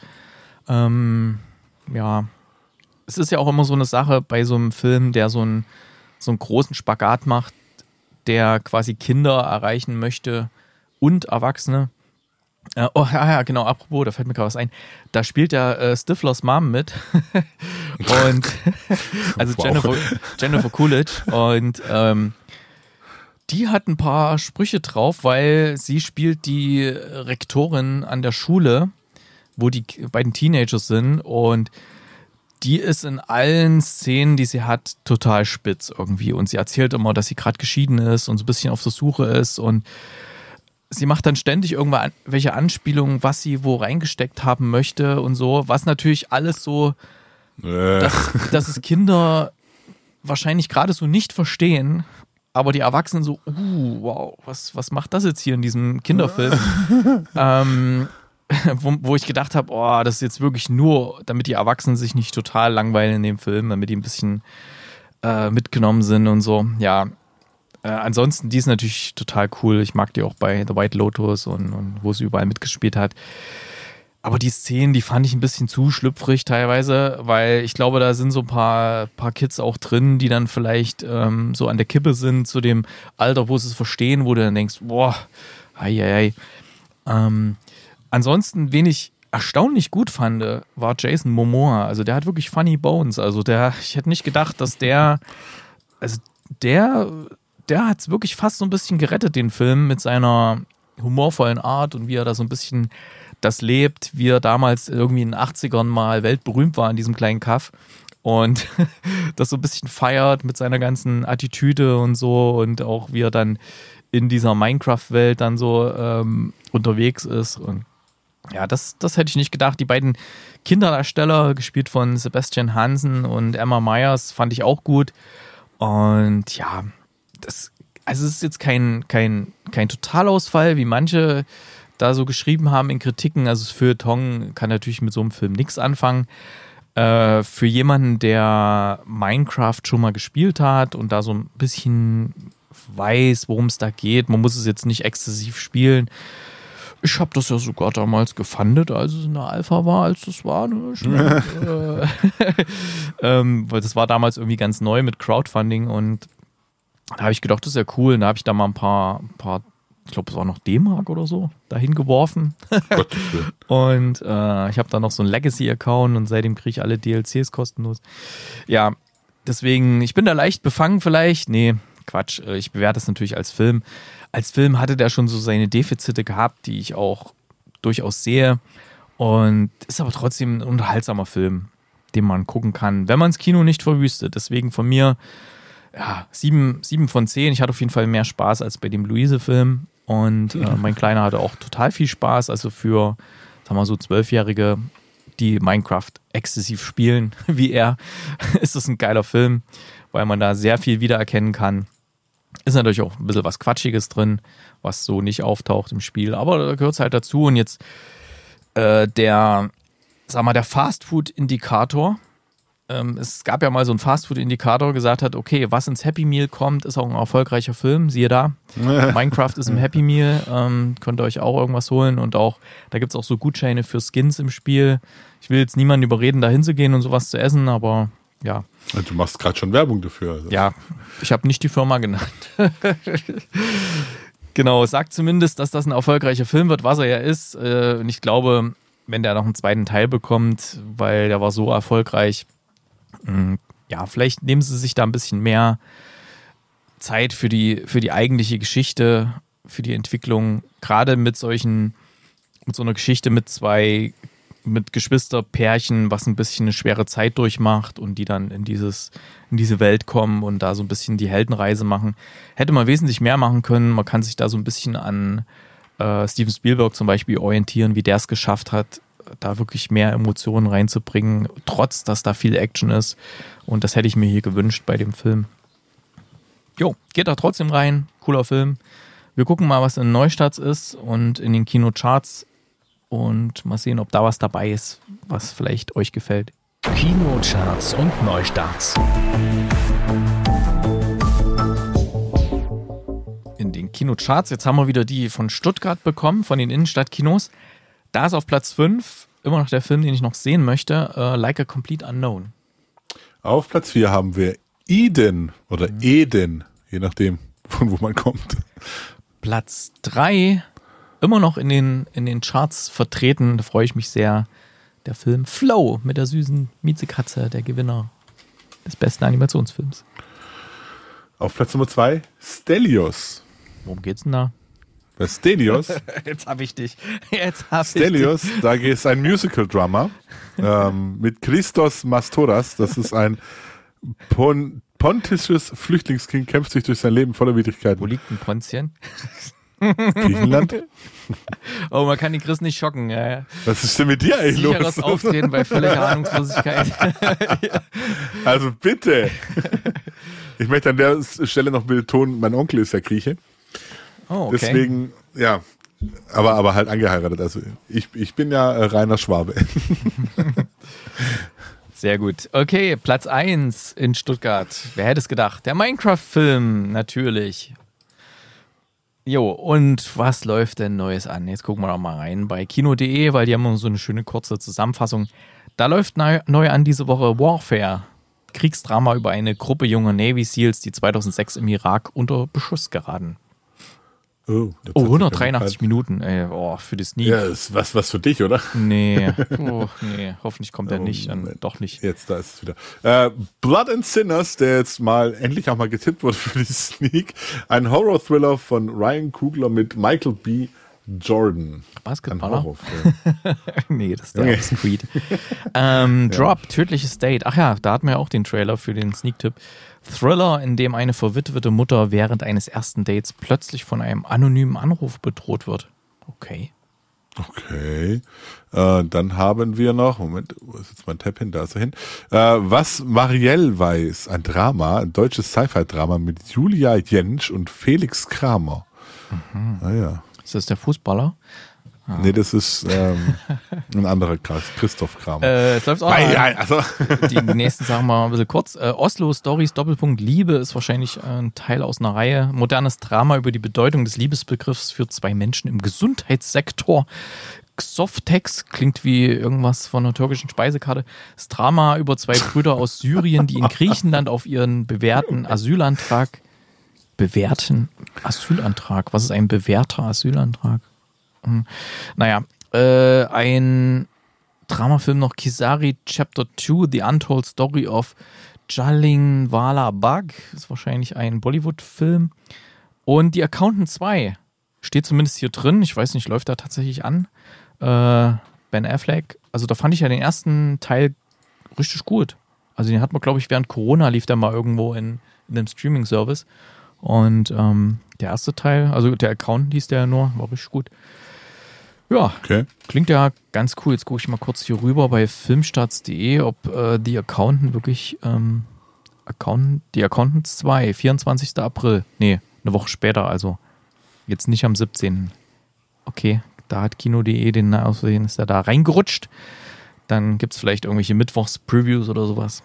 Ja, es ist ja auch immer so eine Sache bei so einem Film, der so einen großen Spagat macht, der quasi Kinder erreichen möchte und Erwachsene. Genau, apropos, da fällt mir gerade was ein. Da spielt ja Stiflers Mom mit. Und also wow. Jennifer Coolidge. Und die hat ein paar Sprüche drauf, weil sie spielt die Rektorin an der Schule, wo die beiden Teenagers sind, und die ist in allen Szenen, die sie hat, total spitz irgendwie. Und sie erzählt immer, dass sie gerade geschieden ist und so ein bisschen auf der Suche ist. Und sie macht dann ständig irgendwelche Anspielungen, was sie wo reingesteckt haben möchte und so. Was natürlich alles so, dass es Kinder wahrscheinlich gerade so nicht verstehen. Aber die Erwachsenen so, wow, was macht das jetzt hier in diesem Kinderfilm? Wo ich gedacht habe, das ist jetzt wirklich nur, damit die Erwachsenen sich nicht total langweilen in dem Film, damit die ein bisschen mitgenommen sind und so. Ja, ansonsten, die ist natürlich total cool. Ich mag die auch bei The White Lotus und wo sie überall mitgespielt hat. Aber die Szenen, die fand ich ein bisschen zu schlüpfrig teilweise, weil ich glaube, da sind so ein paar Kids auch drin, die dann vielleicht so an der Kippe sind zu dem Alter, wo sie es verstehen, wo du dann denkst, ansonsten, wen ich erstaunlich gut fand, war Jason Momoa. Also der hat wirklich funny bones. Also ich hätte nicht gedacht, dass der hat es wirklich fast so ein bisschen gerettet, den Film, mit seiner humorvollen Art und wie er da so ein bisschen das lebt, wie er damals irgendwie in den 80ern mal weltberühmt war in diesem kleinen Kaff und das so ein bisschen feiert mit seiner ganzen Attitüde und so, und auch wie er dann in dieser Minecraft-Welt dann so unterwegs ist. Und ja, das hätte ich nicht gedacht. Die beiden Kinderdarsteller, gespielt von Sebastian Hansen und Emma Myers, fand ich auch gut. Und ja, es ist jetzt kein Totalausfall, wie manche da so geschrieben haben in Kritiken. Also das Feuilleton kann natürlich mit so einem Film nichts anfangen. Für jemanden, der Minecraft schon mal gespielt hat und da so ein bisschen weiß, worum es da geht, man muss es jetzt nicht exzessiv spielen. Ich habe das ja sogar damals gefundet, als es in der Alpha war, als das war. Ne? Weil das war damals irgendwie ganz neu mit Crowdfunding, und da habe ich gedacht, das ist ja cool. Und da habe ich da mal ein paar, ich glaube, es war noch D-Mark oder so, dahin geworfen. Und ich habe da noch so einen Legacy-Account und seitdem kriege ich alle DLCs kostenlos. Ja, deswegen, ich bin da leicht befangen vielleicht. Nee, Quatsch, ich bewerte es natürlich als Film. Als Film hatte der schon so seine Defizite gehabt, die ich auch durchaus sehe. Und ist aber trotzdem ein unterhaltsamer Film, den man gucken kann, wenn man das Kino nicht verwüstet. Deswegen von mir, ja, 7 von 10. Ich hatte auf jeden Fall mehr Spaß als bei dem Luise-Film. Und mein Kleiner hatte auch total viel Spaß. Also für, sagen wir so, 12-Jährige, die Minecraft exzessiv spielen, wie er, ist das ein geiler Film, weil man da sehr viel wiedererkennen kann. Ist natürlich auch ein bisschen was Quatschiges drin, was so nicht auftaucht im Spiel, aber da gehört es halt dazu. Und jetzt der Fastfood-Indikator. Es gab ja mal so einen Fastfood-Indikator, gesagt hat, okay, was ins Happy Meal kommt, ist auch ein erfolgreicher Film, siehe da. Minecraft ist im Happy Meal, könnt ihr euch auch irgendwas holen und auch, da gibt es auch so Gutscheine für Skins im Spiel. Ich will jetzt niemanden überreden, da hinzugehen und sowas zu essen, aber ja. Du machst gerade schon Werbung dafür. Also. Ja, ich habe nicht die Firma genannt. Genau, sagt zumindest, dass das ein erfolgreicher Film wird, was er ja ist. Und ich glaube, wenn der noch einen zweiten Teil bekommt, weil der war so erfolgreich, ja, vielleicht nehmen sie sich da ein bisschen mehr Zeit für die eigentliche Geschichte, für die Entwicklung, gerade mit so einer Geschichte mit Geschwisterpärchen, was ein bisschen eine schwere Zeit durchmacht und die dann in diese Welt kommen und da so ein bisschen die Heldenreise machen. Hätte man wesentlich mehr machen können. Man kann sich da so ein bisschen an Steven Spielberg zum Beispiel orientieren, wie der es geschafft hat, da wirklich mehr Emotionen reinzubringen, trotz, dass da viel Action ist. Und das hätte ich mir hier gewünscht bei dem Film. Jo, geht da trotzdem rein. Cooler Film. Wir gucken mal, was in Neustarts ist und in den Kinocharts und mal sehen, ob da was dabei ist, was vielleicht euch gefällt. Kinocharts und Neustarts. In den Kinocharts, jetzt haben wir wieder die von Stuttgart bekommen, von den Innenstadtkinos. Da ist auf Platz 5 immer noch der Film, den ich noch sehen möchte, Like a Complete Unknown. Auf Platz 4 haben wir Eden oder Eden, je nachdem, von wo man kommt. Platz 3, immer noch in den Charts vertreten, da freue ich mich sehr. Der Film Flow mit der süßen Miezekatze, der Gewinner des besten Animationsfilms. Auf Platz Nummer 2, Stelios. Worum geht's denn da? Bei Stelios. Jetzt hab ich dich. Stelios, da geht es ein Musical-Drama mit Christos Mastoras. Das ist ein pontisches Flüchtlingskind, kämpft sich durch sein Leben voller Widrigkeiten. Wo liegt ein Pontien? Griechenland. Oh, man kann den Chris nicht schocken. Ja. Was ist denn mit dir eigentlich los? Sicheres Auftreten bei völliger Ahnungslosigkeit. Also bitte. Ich möchte an der Stelle noch betonen, mein Onkel ist ja Grieche. Oh, okay. Deswegen, ja, aber halt angeheiratet. Also ich bin ja reiner Schwabe. Sehr gut. Okay, Platz 1 in Stuttgart. Wer hätte es gedacht? Der Minecraft-Film, natürlich. Jo, und was läuft denn Neues an? Jetzt gucken wir doch mal rein bei kino.de, weil die haben so eine schöne kurze Zusammenfassung. Da läuft neu an diese Woche Warfare. Kriegsdrama über eine Gruppe junger Navy Seals, die 2006 im Irak unter Beschuss geraten. Oh, 183 Minuten, ey, für die Sneak. Ja, ist was für dich, oder? Nee, hoffentlich kommt er nicht, dann doch nicht. Jetzt, da ist es wieder. Blood and Sinners, der jetzt endlich auch mal getippt wurde für die Sneak. Ein Horror-Thriller von Ryan Coogler mit Michael B. Jordan. Basketballer? Nee, das ist der aus Creed. Drop, tödliches Date. Ach ja, da hatten wir ja auch den Trailer für den Sneak-Tipp. Thriller, in dem eine verwitwete Mutter während eines ersten Dates plötzlich von einem anonymen Anruf bedroht wird. Okay. Dann haben wir noch, Moment, wo ist jetzt mein Tab hin? Da ist er hin. Was Marielle weiß, ein Drama, ein deutsches Sci-Fi-Drama mit Julia Jentsch und Felix Kramer. Ja. Ist das der Fußballer? Nee, das ist ein anderer Christoph Kramer. Es läuft auch die nächsten Sachen mal ein bisschen kurz. Oslo Stories Doppelpunkt Liebe ist wahrscheinlich ein Teil aus einer Reihe. Modernes Drama über die Bedeutung des Liebesbegriffs für zwei Menschen im Gesundheitssektor. Xoftex klingt wie irgendwas von einer türkischen Speisekarte. Das Drama über zwei Brüder aus Syrien, die in Griechenland auf ihren bewährten Asylantrag. Was ist ein bewährter Asylantrag? Naja, ein Dramafilm noch, Kisari Chapter 2, The Untold Story of Jallianwala Bagh, ist wahrscheinlich ein Bollywood-Film. Und The Accountant 2 steht zumindest hier drin, ich weiß nicht, läuft da tatsächlich an. Ben Affleck, also da fand ich ja den ersten Teil richtig gut. Also den hat man, glaube ich, während Corona lief der mal irgendwo in einem Streaming-Service. Und der erste Teil, also der Accountant hieß der ja nur, war richtig gut. Ja, okay. Klingt ja ganz cool. Jetzt gucke ich mal kurz hier rüber bei filmstarts.de, ob The Accountant wirklich Die Accountants 2, 24. April. Nee, eine Woche später, also jetzt nicht am 17. Okay, da hat Kino.de den Aussehen, ist er da reingerutscht. Dann gibt es vielleicht irgendwelche Mittwochs-Previews oder sowas.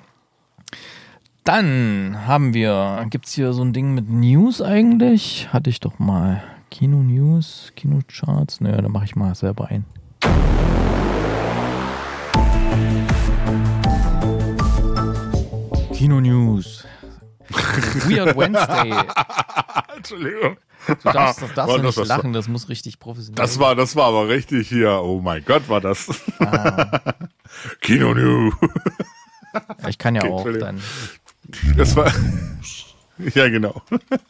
Dann gibt es hier so ein Ding mit News eigentlich. Hatte ich doch mal. Kino-News, Kinocharts. Naja, da mache ich mal selber ein. Kino-News. Weird Wednesday. Entschuldigung. Du darfst ja nicht lachen, das muss richtig professionell sein. Das war aber richtig hier. Oh mein Gott, war das. Kino-News. Ja, ich kann ja auch dann. Das war. Ja, genau.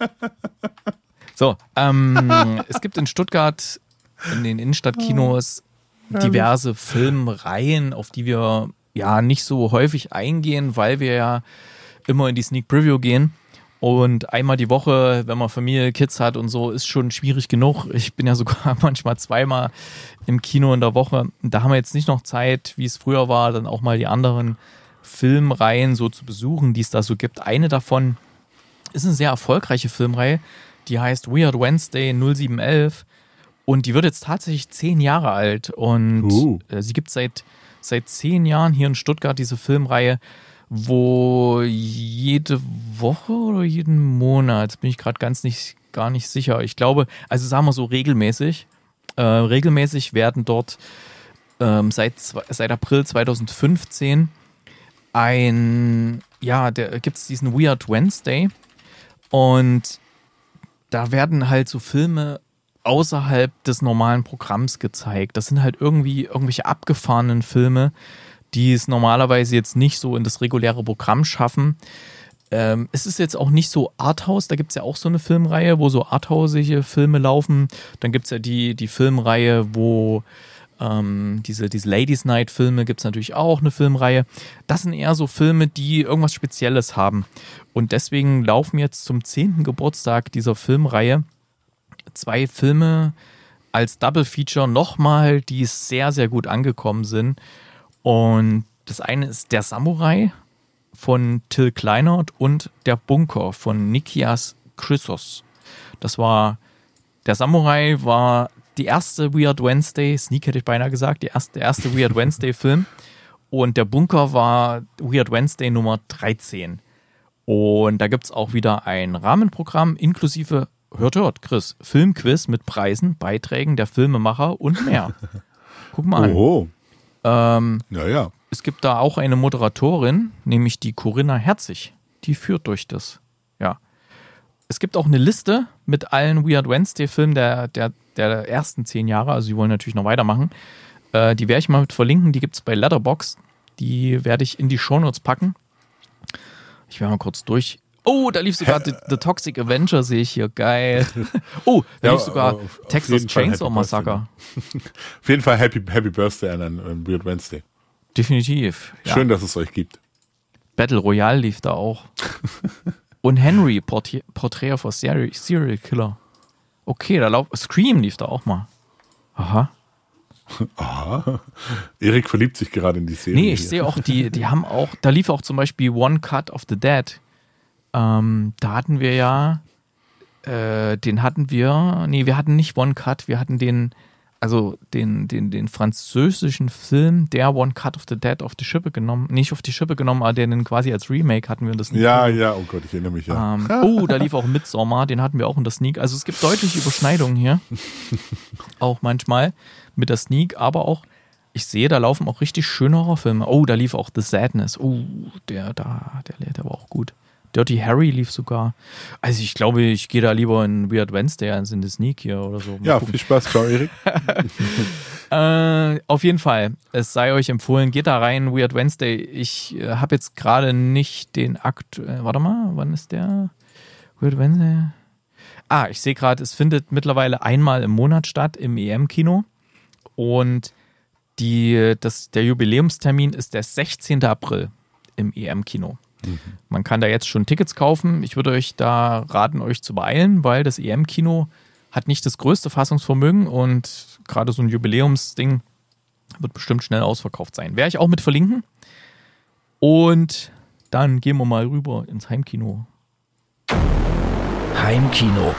So, es gibt in Stuttgart in den Innenstadtkinos diverse Filmreihen, auf die wir ja nicht so häufig eingehen, weil wir ja immer in die Sneak Preview gehen. Und einmal die Woche, wenn man Familie, Kids hat und so, ist schon schwierig genug. Ich bin ja sogar manchmal zweimal im Kino in der Woche. Da haben wir jetzt nicht noch Zeit, wie es früher war, dann auch mal die anderen Filmreihen so zu besuchen, die es da so gibt. Eine davon ist eine sehr erfolgreiche Filmreihe, die heißt Weird Wednesday 0711 und die wird jetzt tatsächlich 10 Jahre alt und sie gibt seit 10 Jahren hier in Stuttgart diese Filmreihe, wo jede Woche oder jeden Monat, bin ich gerade gar nicht sicher. Ich glaube, also sagen wir so regelmäßig werden dort seit April 2015 gibt es diesen Weird Wednesday und da werden halt so Filme außerhalb des normalen Programms gezeigt. Das sind halt irgendwelche abgefahrenen Filme, die es normalerweise jetzt nicht so in das reguläre Programm schaffen. Es ist jetzt auch nicht so Arthouse, da gibt es ja auch so eine Filmreihe, wo so arthausige Filme laufen. Dann gibt es ja die Filmreihe, wo diese Ladies Night Filme gibt es natürlich auch eine Filmreihe. Das sind eher so Filme, die irgendwas Spezielles haben. Und deswegen laufen jetzt zum 10. Geburtstag dieser Filmreihe 2 Filme als Double Feature nochmal, die sehr, sehr gut angekommen sind. Und das eine ist Der Samurai von Till Kleinert und Der Bunker von Nikias Chrysos. Der Samurai war die erste Weird Wednesday, Sneak hätte ich beinahe gesagt, der erste Weird Wednesday Film. Und Der Bunker war Weird Wednesday Nummer 13. Und da gibt es auch wieder ein Rahmenprogramm inklusive, hört, Chris, Filmquiz mit Preisen, Beiträgen der Filmemacher und mehr. Guck mal an. Oh. Ja. Es gibt da auch eine Moderatorin, nämlich die Corinna Herzig. Die führt durch das. Ja. Es gibt auch eine Liste mit allen Weird Wednesday-Filmen der ersten 10 Jahre. Also, die wollen natürlich noch weitermachen. Die werde ich mal mit verlinken. Die gibt es bei Letterboxd. Die werde ich in die Shownotes packen. Ich werde mal kurz durch. Oh, da lief sogar The Toxic Avenger, sehe ich hier. Geil. Oh, da lief sogar Texas Chainsaw Massacre. Auf jeden Fall Happy Birthday an Weird Wednesday. Definitiv. Ja. Schön, dass es euch gibt. Battle Royale lief da auch. Und Henry, Portrait of a Serial Killer. Okay, Scream lief da auch mal. Aha. Erik verliebt sich gerade in die Serie. Nee, ich sehe auch, die haben auch, da lief auch zum Beispiel One Cut of the Dead. Da hatten wir ja, wir hatten nicht One Cut, wir hatten den französischen Film, der One Cut of the Dead auf die Schippe genommen, nicht auf die Schippe genommen, aber den quasi als Remake hatten wir in der Sneak. Ja, oh Gott, ich erinnere mich, ja. Da lief auch Midsommar, den hatten wir auch in der Sneak. Also es gibt deutliche Überschneidungen hier. Auch manchmal mit der Sneak, aber auch, ich sehe, da laufen auch richtig schöne Horrorfilme. Oh, da lief auch The Sadness. Oh, der war auch gut. Dirty Harry lief sogar. Also ich glaube, ich gehe da lieber in Weird Wednesday als in The Sneak hier oder so. Ja, viel Spaß, ciao Erik. Auf jeden Fall, es sei euch empfohlen, geht da rein, Weird Wednesday. Ich habe jetzt gerade nicht den warte mal, wann ist der? Weird Wednesday? Ich sehe gerade, es findet mittlerweile einmal im Monat statt im EM-Kino und der Jubiläumstermin ist der 16. April im EM-Kino. Man kann da jetzt schon Tickets kaufen. Ich würde euch da raten, euch zu beeilen, weil das EM-Kino hat nicht das größte Fassungsvermögen und gerade so ein Jubiläumsding wird bestimmt schnell ausverkauft sein. Werde ich auch mit verlinken. Und Dann gehen wir mal rüber ins Heimkino. Heimkino.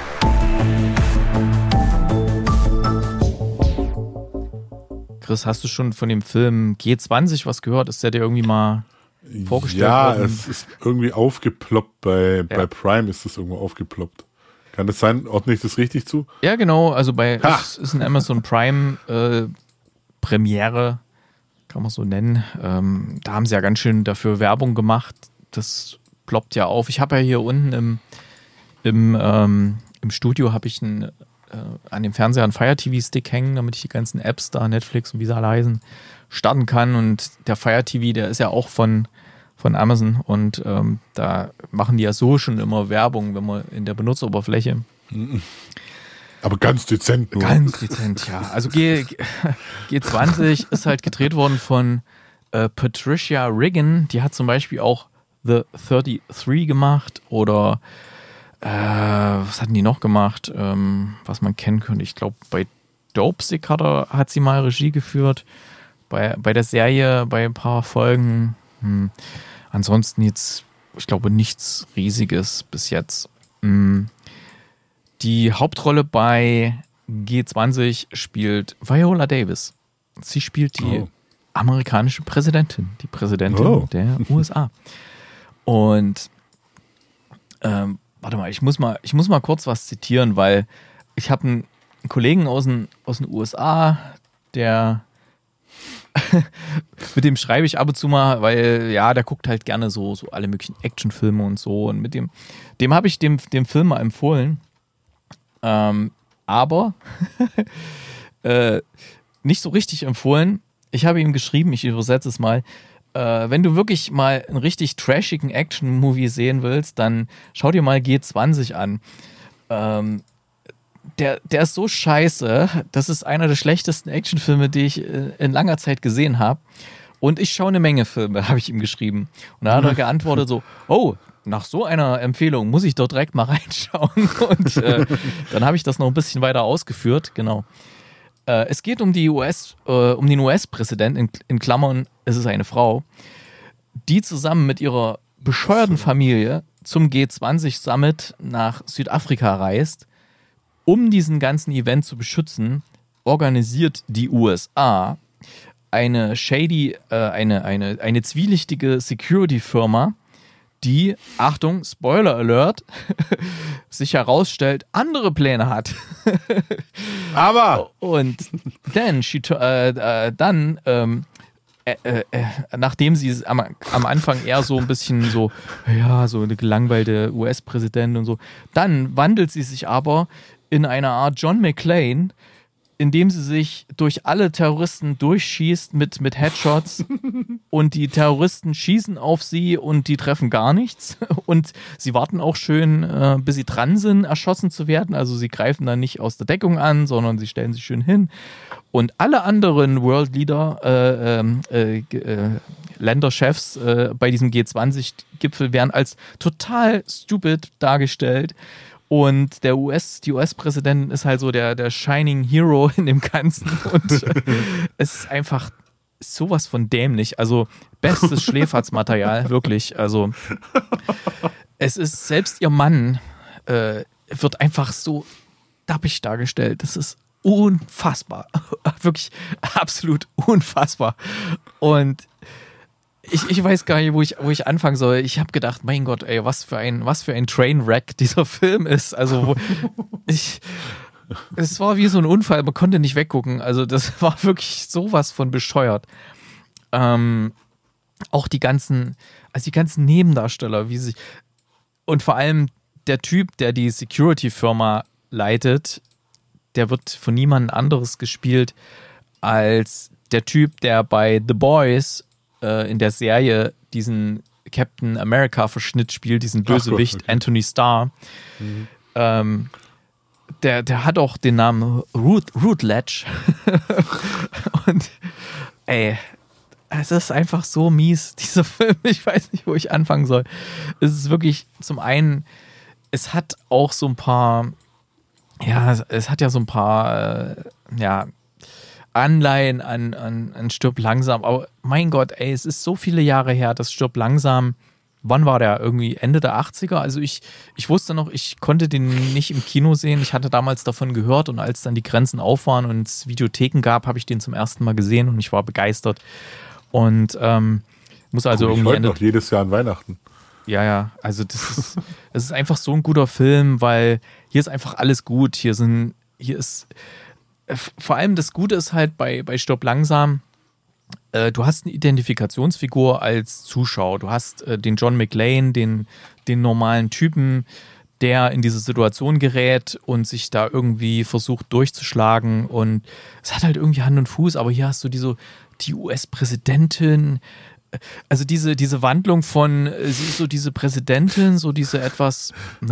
Chris, hast du schon von dem Film G20 was gehört? Ist der dir irgendwie mal vorgestellt worden? Ja, es ist irgendwie aufgeploppt. Bei Prime ist das irgendwo aufgeploppt. Kann das sein? Ordne ich das richtig zu? Ja, genau. Also es ist ein Amazon Prime Premiere, kann man so nennen. Da haben sie ja ganz schön dafür Werbung gemacht. Das ploppt ja auf. Ich habe ja hier unten im Studio habe ich an dem Fernseher einen Fire TV Stick hängen, damit ich die ganzen Apps da, Netflix und wie sie alle heißen, starten kann. Und der Fire TV, der ist ja auch von Amazon und da machen die ja so schon immer Werbung, wenn man in der Benutzeroberfläche. Aber ganz dezent nur. Ganz dezent, ja. Also G20 ist halt gedreht worden von Patricia Riggan. Die hat zum Beispiel auch The 33 gemacht oder was hatten die noch gemacht, was man kennen könnte. Ich glaube, bei Dopesick hat sie mal Regie geführt. Bei der Serie, bei ein paar Folgen. Ansonsten jetzt, ich glaube, nichts Riesiges bis jetzt. Die Hauptrolle bei G20 spielt Viola Davis. Sie spielt die amerikanische Präsidentin, die Präsidentin der USA. Und warte mal, ich muss mal kurz was zitieren, weil ich habe einen Kollegen aus den USA, der mit dem schreibe ich ab und zu mal, weil ja, der guckt halt gerne so alle möglichen Actionfilme und so. Und mit dem habe ich dem Film mal empfohlen. Aber nicht so richtig empfohlen. Ich habe ihm geschrieben, ich übersetze es mal. Wenn du wirklich mal einen richtig trashigen Action-Movie sehen willst, dann schau dir mal G20 an. Der ist so scheiße. Das ist einer der schlechtesten Actionfilme, die ich in langer Zeit gesehen habe. Und ich schaue eine Menge Filme, habe ich ihm geschrieben. Und da hat er geantwortet so, nach so einer Empfehlung muss ich doch direkt mal reinschauen. Und dann habe ich das noch ein bisschen weiter ausgeführt. Genau. Es geht um den US-Präsidenten, in Klammern, es ist eine Frau, die zusammen mit ihrer bescheuerten Familie zum G20-Summit nach Südafrika reist. Um diesen ganzen Event zu beschützen, organisiert die USA eine eine zwielichtige Security-Firma, die, Achtung, Spoiler Alert, sich herausstellt, andere Pläne hat. Aber! Und nachdem sie am Anfang eher so ein bisschen so eine gelangweilte US-Präsidentin und so, dann wandelt sie sich aber in eine Art John McClane, indem sie sich durch alle Terroristen durchschießt mit Headshots und die Terroristen schießen auf sie und die treffen gar nichts und sie warten auch schön, bis sie dran sind, erschossen zu werden. Also sie greifen dann nicht aus der Deckung an, sondern sie stellen sich schön hin. Und alle anderen World Leader, Länderchefs bei diesem G20-Gipfel werden als total stupid dargestellt. Und die US-Präsidentin ist halt so der Shining Hero in dem Ganzen. Und es ist einfach sowas von dämlich. Also bestes Schläferzmaterial, wirklich. Also es ist, selbst ihr Mann wird einfach so dappig dargestellt. Das ist unfassbar. Wirklich absolut unfassbar. Und ich weiß gar nicht, wo ich anfangen soll. Ich habe gedacht, mein Gott, ey, was für ein Trainwreck dieser Film ist. Also es war wie so ein Unfall, man konnte nicht weggucken. Also das war wirklich sowas von bescheuert. Auch die ganzen Nebendarsteller, und vor allem der Typ, der die Security-Firma leitet, der wird von niemand anderes gespielt als der Typ, der bei The Boys in der Serie diesen Captain America-Verschnitt spielt, diesen Bösewicht, okay. Anthony Starr. Mhm. Der hat auch den Namen Routledge. Und ey, es ist einfach so mies, dieser Film. Ich weiß nicht, wo ich anfangen soll. Es ist wirklich, zum einen, es hat auch so ein paar, Anleihen an Stirb langsam, aber mein Gott, ey, es ist so viele Jahre her, dass Stirb langsam wann war der? Irgendwie Ende der 80er? Also ich wusste noch, ich konnte den nicht im Kino sehen. Ich hatte damals davon gehört und als dann die Grenzen auf waren und es Videotheken gab, habe ich den zum ersten Mal gesehen und ich war begeistert. Und muss also irgendwie Ende... noch jedes Jahr an Weihnachten. Ja, also es ist einfach so ein guter Film, weil hier ist einfach alles gut. Hier ist vor allem das Gute ist halt bei Stirb langsam, du hast eine Identifikationsfigur als Zuschauer. Du hast den John McClane, den normalen Typen, der in diese Situation gerät und sich da irgendwie versucht durchzuschlagen. Und es hat halt irgendwie Hand und Fuß, aber hier hast du die US-Präsidentin. Also diese Wandlung von, sie ist so diese Präsidentin, so diese etwas,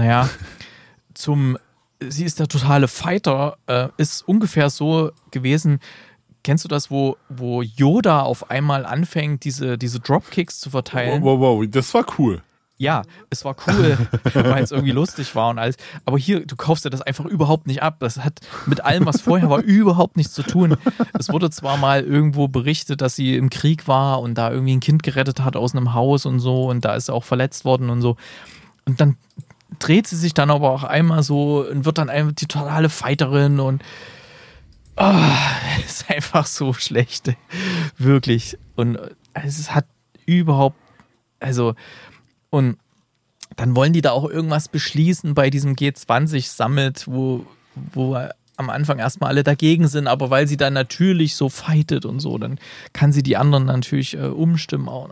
sie ist der totale Fighter, ist ungefähr so gewesen. Kennst du das, wo Yoda auf einmal anfängt, diese Dropkicks zu verteilen? Wow, das war cool. Ja, es war cool, weil es irgendwie lustig war und alles. Aber hier, du kaufst dir das einfach überhaupt nicht ab. Das hat mit allem, was vorher war, überhaupt nichts zu tun. Es wurde zwar mal irgendwo berichtet, dass sie im Krieg war und da irgendwie ein Kind gerettet hat aus einem Haus und so und da ist sie auch verletzt worden und so. Und dann dreht sie sich dann aber auch einmal so und wird dann die totale Fighterin und ist einfach so schlecht. Wirklich. Und es hat überhaupt, und dann wollen die da auch irgendwas beschließen bei diesem G20-Summit, wo am Anfang erstmal alle dagegen sind, aber weil sie dann natürlich so fightet und so, dann kann sie die anderen natürlich umstimmen. Und,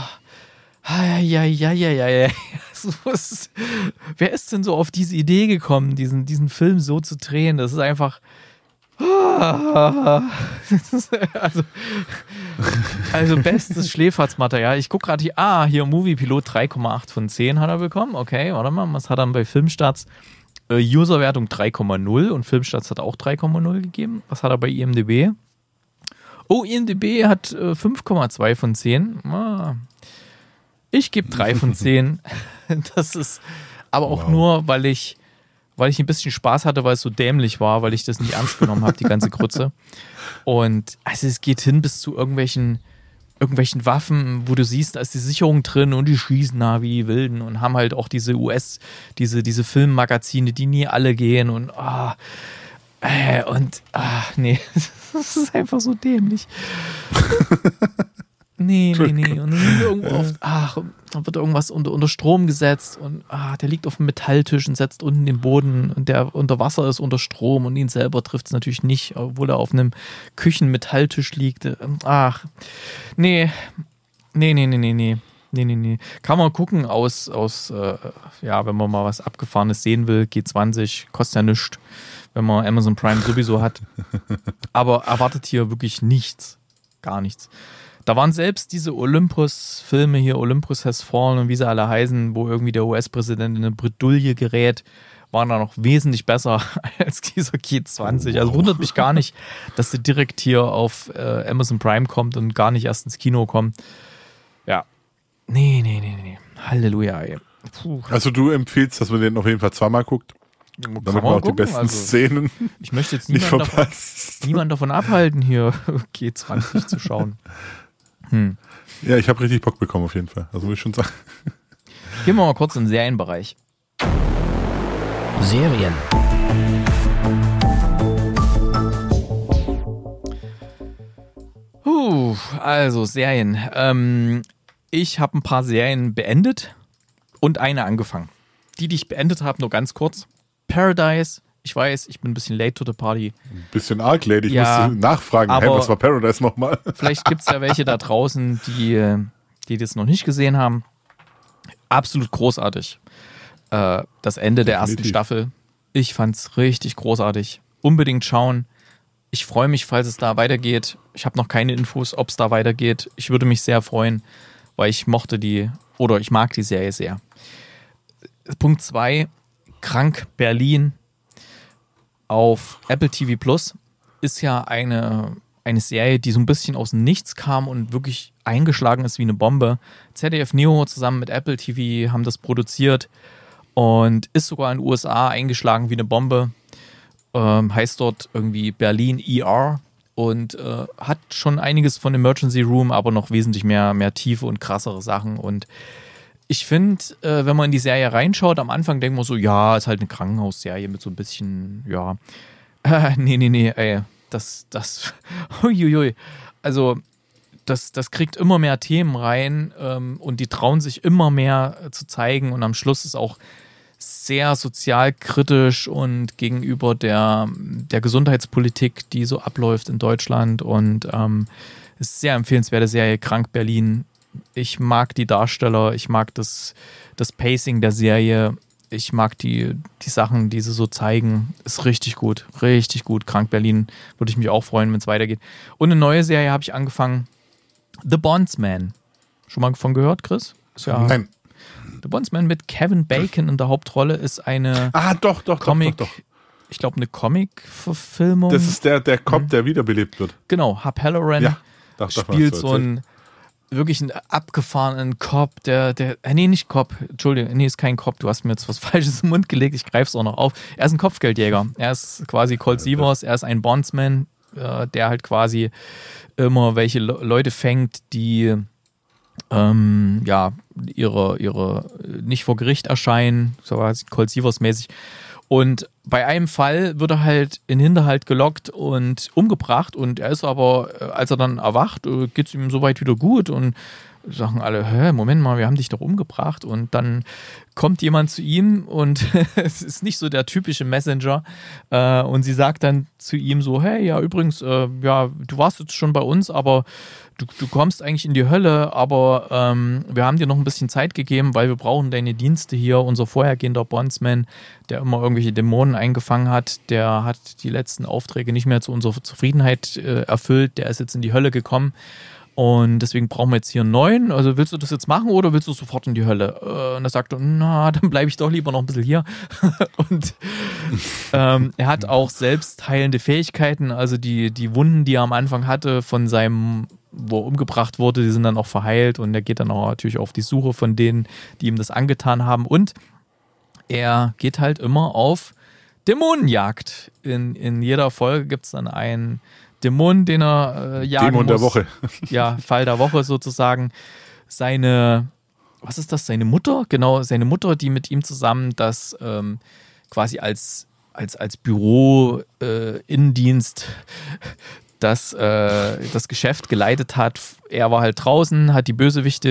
wer ist denn so auf diese Idee gekommen, diesen Film so zu drehen? Das ist einfach... Also bestes Schläferzmaterial. Ich gucke gerade hier, Moviepilot 3,8 von 10 hat er bekommen. Okay, warte mal, was hat er bei Filmstarts? Userwertung 3,0 und Filmstarts hat auch 3,0 gegeben. Was hat er bei IMDb? Oh, IMDb hat 5,2 von 10. Ich gebe 3 von 10. Das ist aber auch nur, weil ich ein bisschen Spaß hatte, weil es so dämlich war, weil ich das nicht ernst genommen habe, die ganze Grütze. Und also es geht hin bis zu irgendwelchen Waffen, wo du siehst, da ist die Sicherung drin und die schießen da wie die Wilden und haben halt auch diese diese Filmmagazine, die nie alle gehen und nee, das ist einfach so dämlich. Nee. Und dann sind wir irgendwo dann wird irgendwas unter Strom gesetzt und der liegt auf dem Metalltisch und setzt unten den Boden und der unter Wasser ist unter Strom und ihn selber trifft es natürlich nicht, obwohl er auf einem Küchenmetalltisch liegt. Nee. Kann man gucken aus wenn man mal was Abgefahrenes sehen will, G20, kostet ja nichts, wenn man Amazon Prime sowieso hat. Aber erwartet hier wirklich nichts. Gar nichts. Da waren selbst diese Olympus-Filme hier, Olympus Has Fallen und wie sie alle heißen, wo irgendwie der US-Präsident in eine Bredouille gerät, waren da noch wesentlich besser als dieser G20. Also wundert mich gar nicht, dass sie direkt hier auf Amazon Prime kommt und gar nicht erst ins Kino kommt. Ja. Nee. Halleluja, ey. Puh. Also du empfiehlst, dass man den auf jeden Fall zweimal guckt? Damit man auch die besten Szenen ich möchte jetzt niemand davon abhalten, hier G20 zu schauen. Ja, ich habe richtig Bock bekommen auf jeden Fall. Also will ich schon sagen. Gehen wir mal kurz in den Serienbereich. Serien. Also Serien. Ich habe ein paar Serien beendet und eine angefangen. Die ich beendet habe, nur ganz kurz. Paradise. Ich weiß, ich bin ein bisschen late to the party. Ein bisschen arg late. Ich musste nachfragen, was war Paradise nochmal? Vielleicht gibt es ja welche da draußen, die das noch nicht gesehen haben. Absolut großartig. Das Ende der ersten Staffel. Ich fand's richtig großartig. Unbedingt schauen. Ich freue mich, falls es da weitergeht. Ich habe noch keine Infos, ob es da weitergeht. Ich würde mich sehr freuen, weil ich mag die Serie sehr. Punkt 2, Krank Berlin auf Apple TV Plus ist ja eine Serie, die so ein bisschen aus dem Nichts kam und wirklich eingeschlagen ist wie eine Bombe. ZDF Neo zusammen mit Apple TV haben das produziert und ist sogar in den USA eingeschlagen wie eine Bombe. Heißt dort irgendwie Berlin ER und hat schon einiges von Emergency Room, aber noch wesentlich mehr Tiefe und krassere Sachen und Ich finde, wenn man in die Serie reinschaut, am Anfang denkt man so, ja, ist halt eine Krankenhausserie mit so ein bisschen, ja. Nee, ey. Das, uiuiui. Also, das kriegt immer mehr Themen rein und die trauen sich immer mehr zu zeigen und am Schluss ist auch sehr sozialkritisch und gegenüber der Gesundheitspolitik, die so abläuft in Deutschland und ist sehr empfehlenswerte Serie, Krank Berlin. Ich mag die Darsteller, ich mag das Pacing der Serie, ich mag die Sachen, die sie so zeigen. Ist richtig gut, Krank Berlin. Würde ich mich auch freuen, wenn es weitergeht. Und eine neue Serie habe ich angefangen, The Bondsman. Schon mal von gehört, Chris? Ist ja Nein. The Bondsman mit Kevin Bacon in der Hauptrolle ist eine Doch. Ich glaube, eine Comic-Verfilmung. Das ist der Cop, der wiederbelebt wird. Genau, Hap Halloran spielt so einen wirklich einen abgefahrenen Cop, nicht Cop, Entschuldigung, ist kein Cop, du hast mir jetzt was Falsches im Mund gelegt, ich greife es auch noch auf. Er ist ein Kopfgeldjäger, er ist quasi Colt Sievers, er ist ein Bondsman, der halt quasi immer welche Leute fängt, die ihre nicht vor Gericht erscheinen, so quasi Colt Sievers mäßig. Und bei einem Fall wird er halt in Hinterhalt gelockt und umgebracht und er ist aber, als er dann erwacht, geht es ihm soweit wieder gut und sagen alle, Moment mal, wir haben dich doch umgebracht und dann kommt jemand zu ihm und es ist nicht so der typische Messenger und sie sagt dann zu ihm so, hey, ja übrigens, du warst jetzt schon bei uns, aber du kommst eigentlich in die Hölle, aber wir haben dir noch ein bisschen Zeit gegeben, weil wir brauchen deine Dienste hier. Unser vorhergehender Bondsman, der immer irgendwelche Dämonen eingefangen hat, der hat die letzten Aufträge nicht mehr zu unserer Zufriedenheit erfüllt, der ist jetzt in die Hölle gekommen. Und deswegen brauchen wir jetzt hier einen neuen. Also willst du das jetzt machen oder willst du sofort in die Hölle? Und er sagt, dann bleibe ich doch lieber noch ein bisschen hier. Und er hat auch selbst heilende Fähigkeiten. Also die Wunden, die er am Anfang hatte von seinem, wo er umgebracht wurde, die sind dann auch verheilt. Und er geht dann auch natürlich auf die Suche von denen, die ihm das angetan haben. Und er geht halt immer auf Dämonenjagd. In jeder Folge gibt es dann einen Dämon, den er jagen Dämon muss. der Woche. Ja, Fall der Woche sozusagen. Seine Mutter? Genau, seine Mutter, die mit ihm zusammen das quasi als Büro-Innendienst das Geschäft geleitet hat. Er war halt draußen, hat die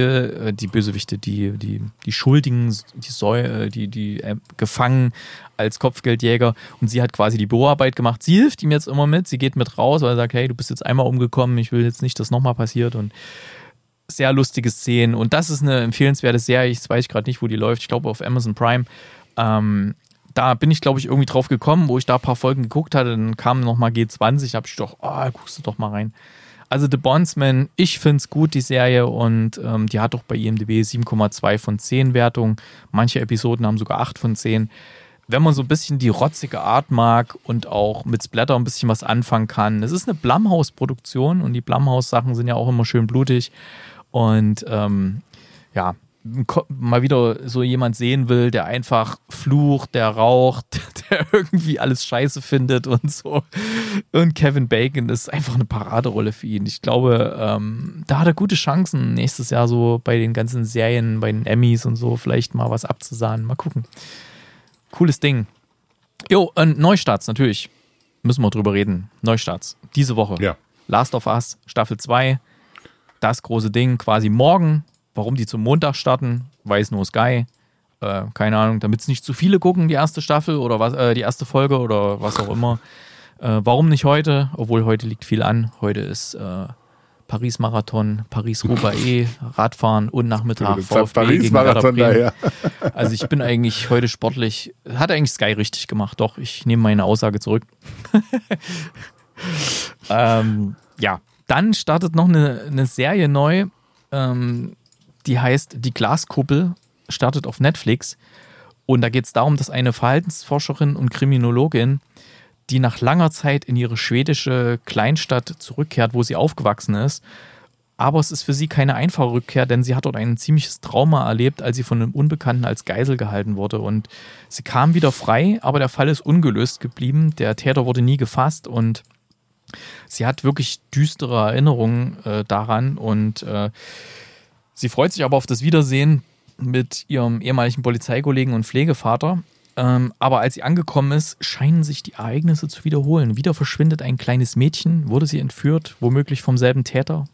Schuldigen, die gefangen als Kopfgeldjäger und sie hat quasi die Büroarbeit gemacht. Sie hilft ihm jetzt immer mit, sie geht mit raus, weil er sagt, hey, du bist jetzt einmal umgekommen, ich will jetzt nicht, dass nochmal passiert und sehr lustige Szenen und das ist eine empfehlenswerte Serie, ich weiß gerade nicht, wo die läuft, ich glaube auf Amazon Prime. Da bin ich, glaube ich, irgendwie drauf gekommen, wo ich da ein paar Folgen geguckt hatte, dann kam nochmal G20, habe ich doch, guckst du doch mal rein. Also The Bondsman, ich finde es gut, die Serie, und die hat doch bei IMDb 7,2 von 10 Wertung. Manche Episoden haben sogar 8 von 10. Wenn man so ein bisschen die rotzige Art mag und auch mit Splatter ein bisschen was anfangen kann. Es ist eine Blumhouse-Produktion und die Blumhouse-Sachen sind ja auch immer schön blutig. Und mal wieder so jemand sehen will, der einfach flucht, der raucht, der irgendwie alles scheiße findet und so. Und Kevin Bacon ist einfach eine Paraderolle für ihn. Ich glaube, da hat er gute Chancen, nächstes Jahr so bei den ganzen Serien, bei den Emmys und so vielleicht mal was abzusahnen. Mal gucken. Cooles Ding. Jo, Neustarts natürlich. Müssen wir drüber reden. Neustarts. Diese Woche. Ja. Last of Us, Staffel 2. Das große Ding quasi morgen. Warum die zum Montag starten, weiß nur Sky. Keine Ahnung, damit es nicht zu viele gucken, die erste Staffel oder was, die erste Folge oder was auch immer. Warum nicht heute? Obwohl heute liegt viel an. Heute ist Paris-Marathon, Paris-Roubaix, Radfahren und Nachmittag VfB gegen Werder Bremen. Also ich bin eigentlich heute sportlich, hat eigentlich Sky richtig gemacht. Doch, ich nehme meine Aussage zurück. Dann startet noch eine Serie neu, die heißt Die Glaskuppel, startet auf Netflix. Und da geht es darum, dass eine Verhaltensforscherin und Kriminologin, die nach langer Zeit in ihre schwedische Kleinstadt zurückkehrt, wo sie aufgewachsen ist. Aber es ist für sie keine einfache Rückkehr, denn sie hat dort ein ziemliches Trauma erlebt, als sie von einem Unbekannten als Geisel gehalten wurde. Und sie kam wieder frei, aber der Fall ist ungelöst geblieben. Der Täter wurde nie gefasst und sie hat wirklich düstere Erinnerungen daran. Und sie freut sich aber auf das Wiedersehen mit ihrem ehemaligen Polizeikollegen und Pflegevater. Aber als sie angekommen ist, scheinen sich die Ereignisse zu wiederholen. Wieder verschwindet ein kleines Mädchen, wurde sie entführt, womöglich vom selben Täter.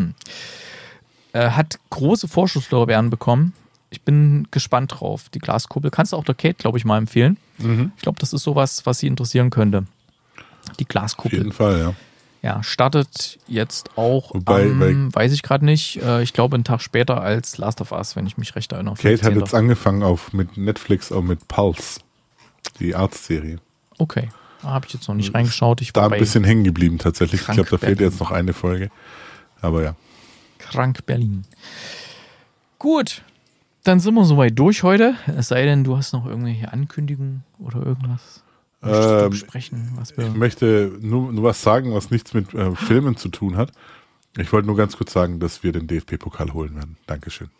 Hat große Vorschusslorbeeren bekommen. Ich bin gespannt drauf. Die Glaskuppel kannst du auch der Kate, glaube ich, mal empfehlen. Ich glaube, das ist sowas, was sie interessieren könnte. Die Glaskuppel. Auf jeden Fall, ja. Ja, startet jetzt auch, weiß ich gerade nicht, ich glaube einen Tag später als Last of Us, wenn ich mich recht erinnere. Kate hat jetzt angefangen mit Netflix, auch mit Pulse, die Arztserie. Okay, da habe ich jetzt noch nicht reingeschaut. Ich da war ein bisschen hängen geblieben tatsächlich. Krank Ich glaube, da fehlt Berlin. jetzt noch eine Folge. Aber ja. Krank Berlin. Gut, dann sind wir soweit durch heute. Es sei denn, du hast noch irgendwelche Ankündigungen oder irgendwas. Möchtest du besprechen, was wir... Ich möchte nur was sagen, was nichts mit Filmen zu tun hat. Ich wollte nur ganz kurz sagen, dass wir den DFB-Pokal holen werden. Dankeschön.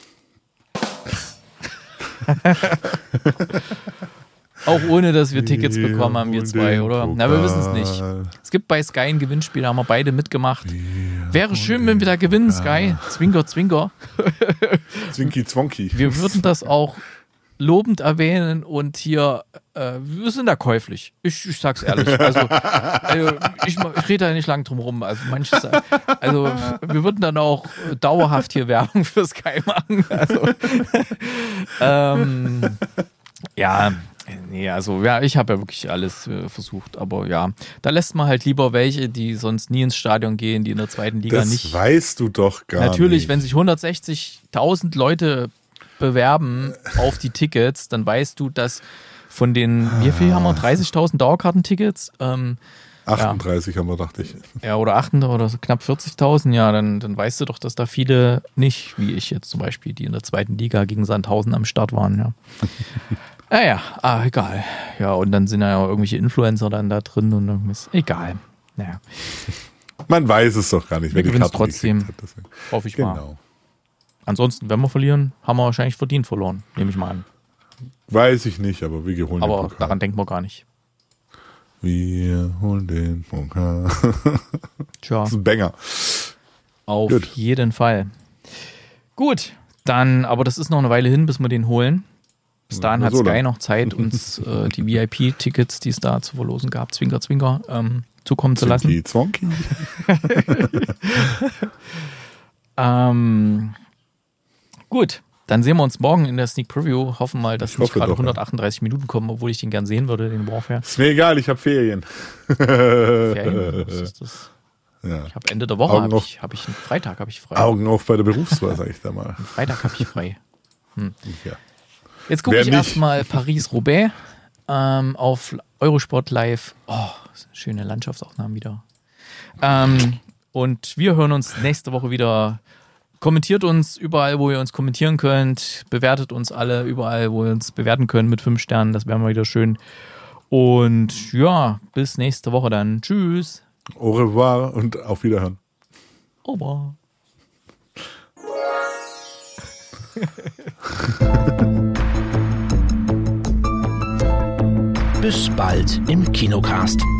Auch ohne, dass wir Tickets bekommen haben, wir zwei, oder? Na, wir wissen es nicht. Es gibt bei Sky ein Gewinnspiel, da haben wir beide mitgemacht. Wäre schön, wenn wir da gewinnen, Sky. Zwinker, zwinker. Zwinki, zwonki. Wir würden das auch lobend erwähnen und hier, wir sind da käuflich. Ich sag's ehrlich. Also ich rede da nicht lang drum rum. Also wir würden dann auch dauerhaft hier Werbung für Sky machen. Also, ich habe ja wirklich alles versucht, aber ja, da lässt man halt lieber welche, die sonst nie ins Stadion gehen, die in der zweiten Liga nicht. Das weißt du doch gar nicht. Natürlich, wenn sich 160.000 Leute bewerben auf die Tickets, dann weißt du, dass von den, wie viel haben wir, 30.000 Dauerkartentickets? 38 haben wir, dachte ich. Ja, oder 8 oder so knapp 40.000, ja, dann weißt du doch, dass da viele nicht, wie ich jetzt zum Beispiel, die in der zweiten Liga gegen Sandhausen am Start waren, ja. Egal. Ja, und dann sind ja irgendwelche Influencer dann da drin und irgendwas. Egal. Naja. Man weiß es doch gar nicht, wer die Karte trotzdem, hoffe ich mal. Ansonsten, wenn wir verlieren, haben wir wahrscheinlich verdient verloren, nehme ich mal an. Weiß ich nicht, aber wir holen den Pokal. Aber daran denken wir gar nicht. Wir holen den Pokal. Tja. Das ist ein Banger. Auf jeden Fall. Gut, dann, aber das ist noch eine Weile hin, bis wir den holen. Bis dahin hat Sky noch Zeit, uns die VIP-Tickets, die es da zu verlosen gab, Zwinker, Zwinker, zukommen zu lassen. Zwonki. Gut, dann sehen wir uns morgen in der Sneak Preview. Hoffen mal, dass nicht gerade 138 Minuten kommen, obwohl ich den gern sehen würde, den Warfare. Ist mir egal, ich habe Ferien. Ferien? Was ist das? Ja. Ich habe Ende der Woche, einen Freitag habe ich frei. Augen auf bei der Berufswahl, sag ich da mal. Am Freitag habe ich frei. Ja. Jetzt gucke ich erstmal Paris-Roubaix auf Eurosport Live. Oh, schöne Landschaftsaufnahmen wieder. Und wir hören uns nächste Woche wieder. Kommentiert uns überall, wo ihr uns kommentieren könnt. Bewertet uns alle überall, wo ihr uns bewerten könnt mit 5 Sternen. Das wäre mal wieder schön. Und ja, bis nächste Woche dann. Tschüss. Au revoir und auf Wiederhören. Au revoir. Bis bald im Kinocast.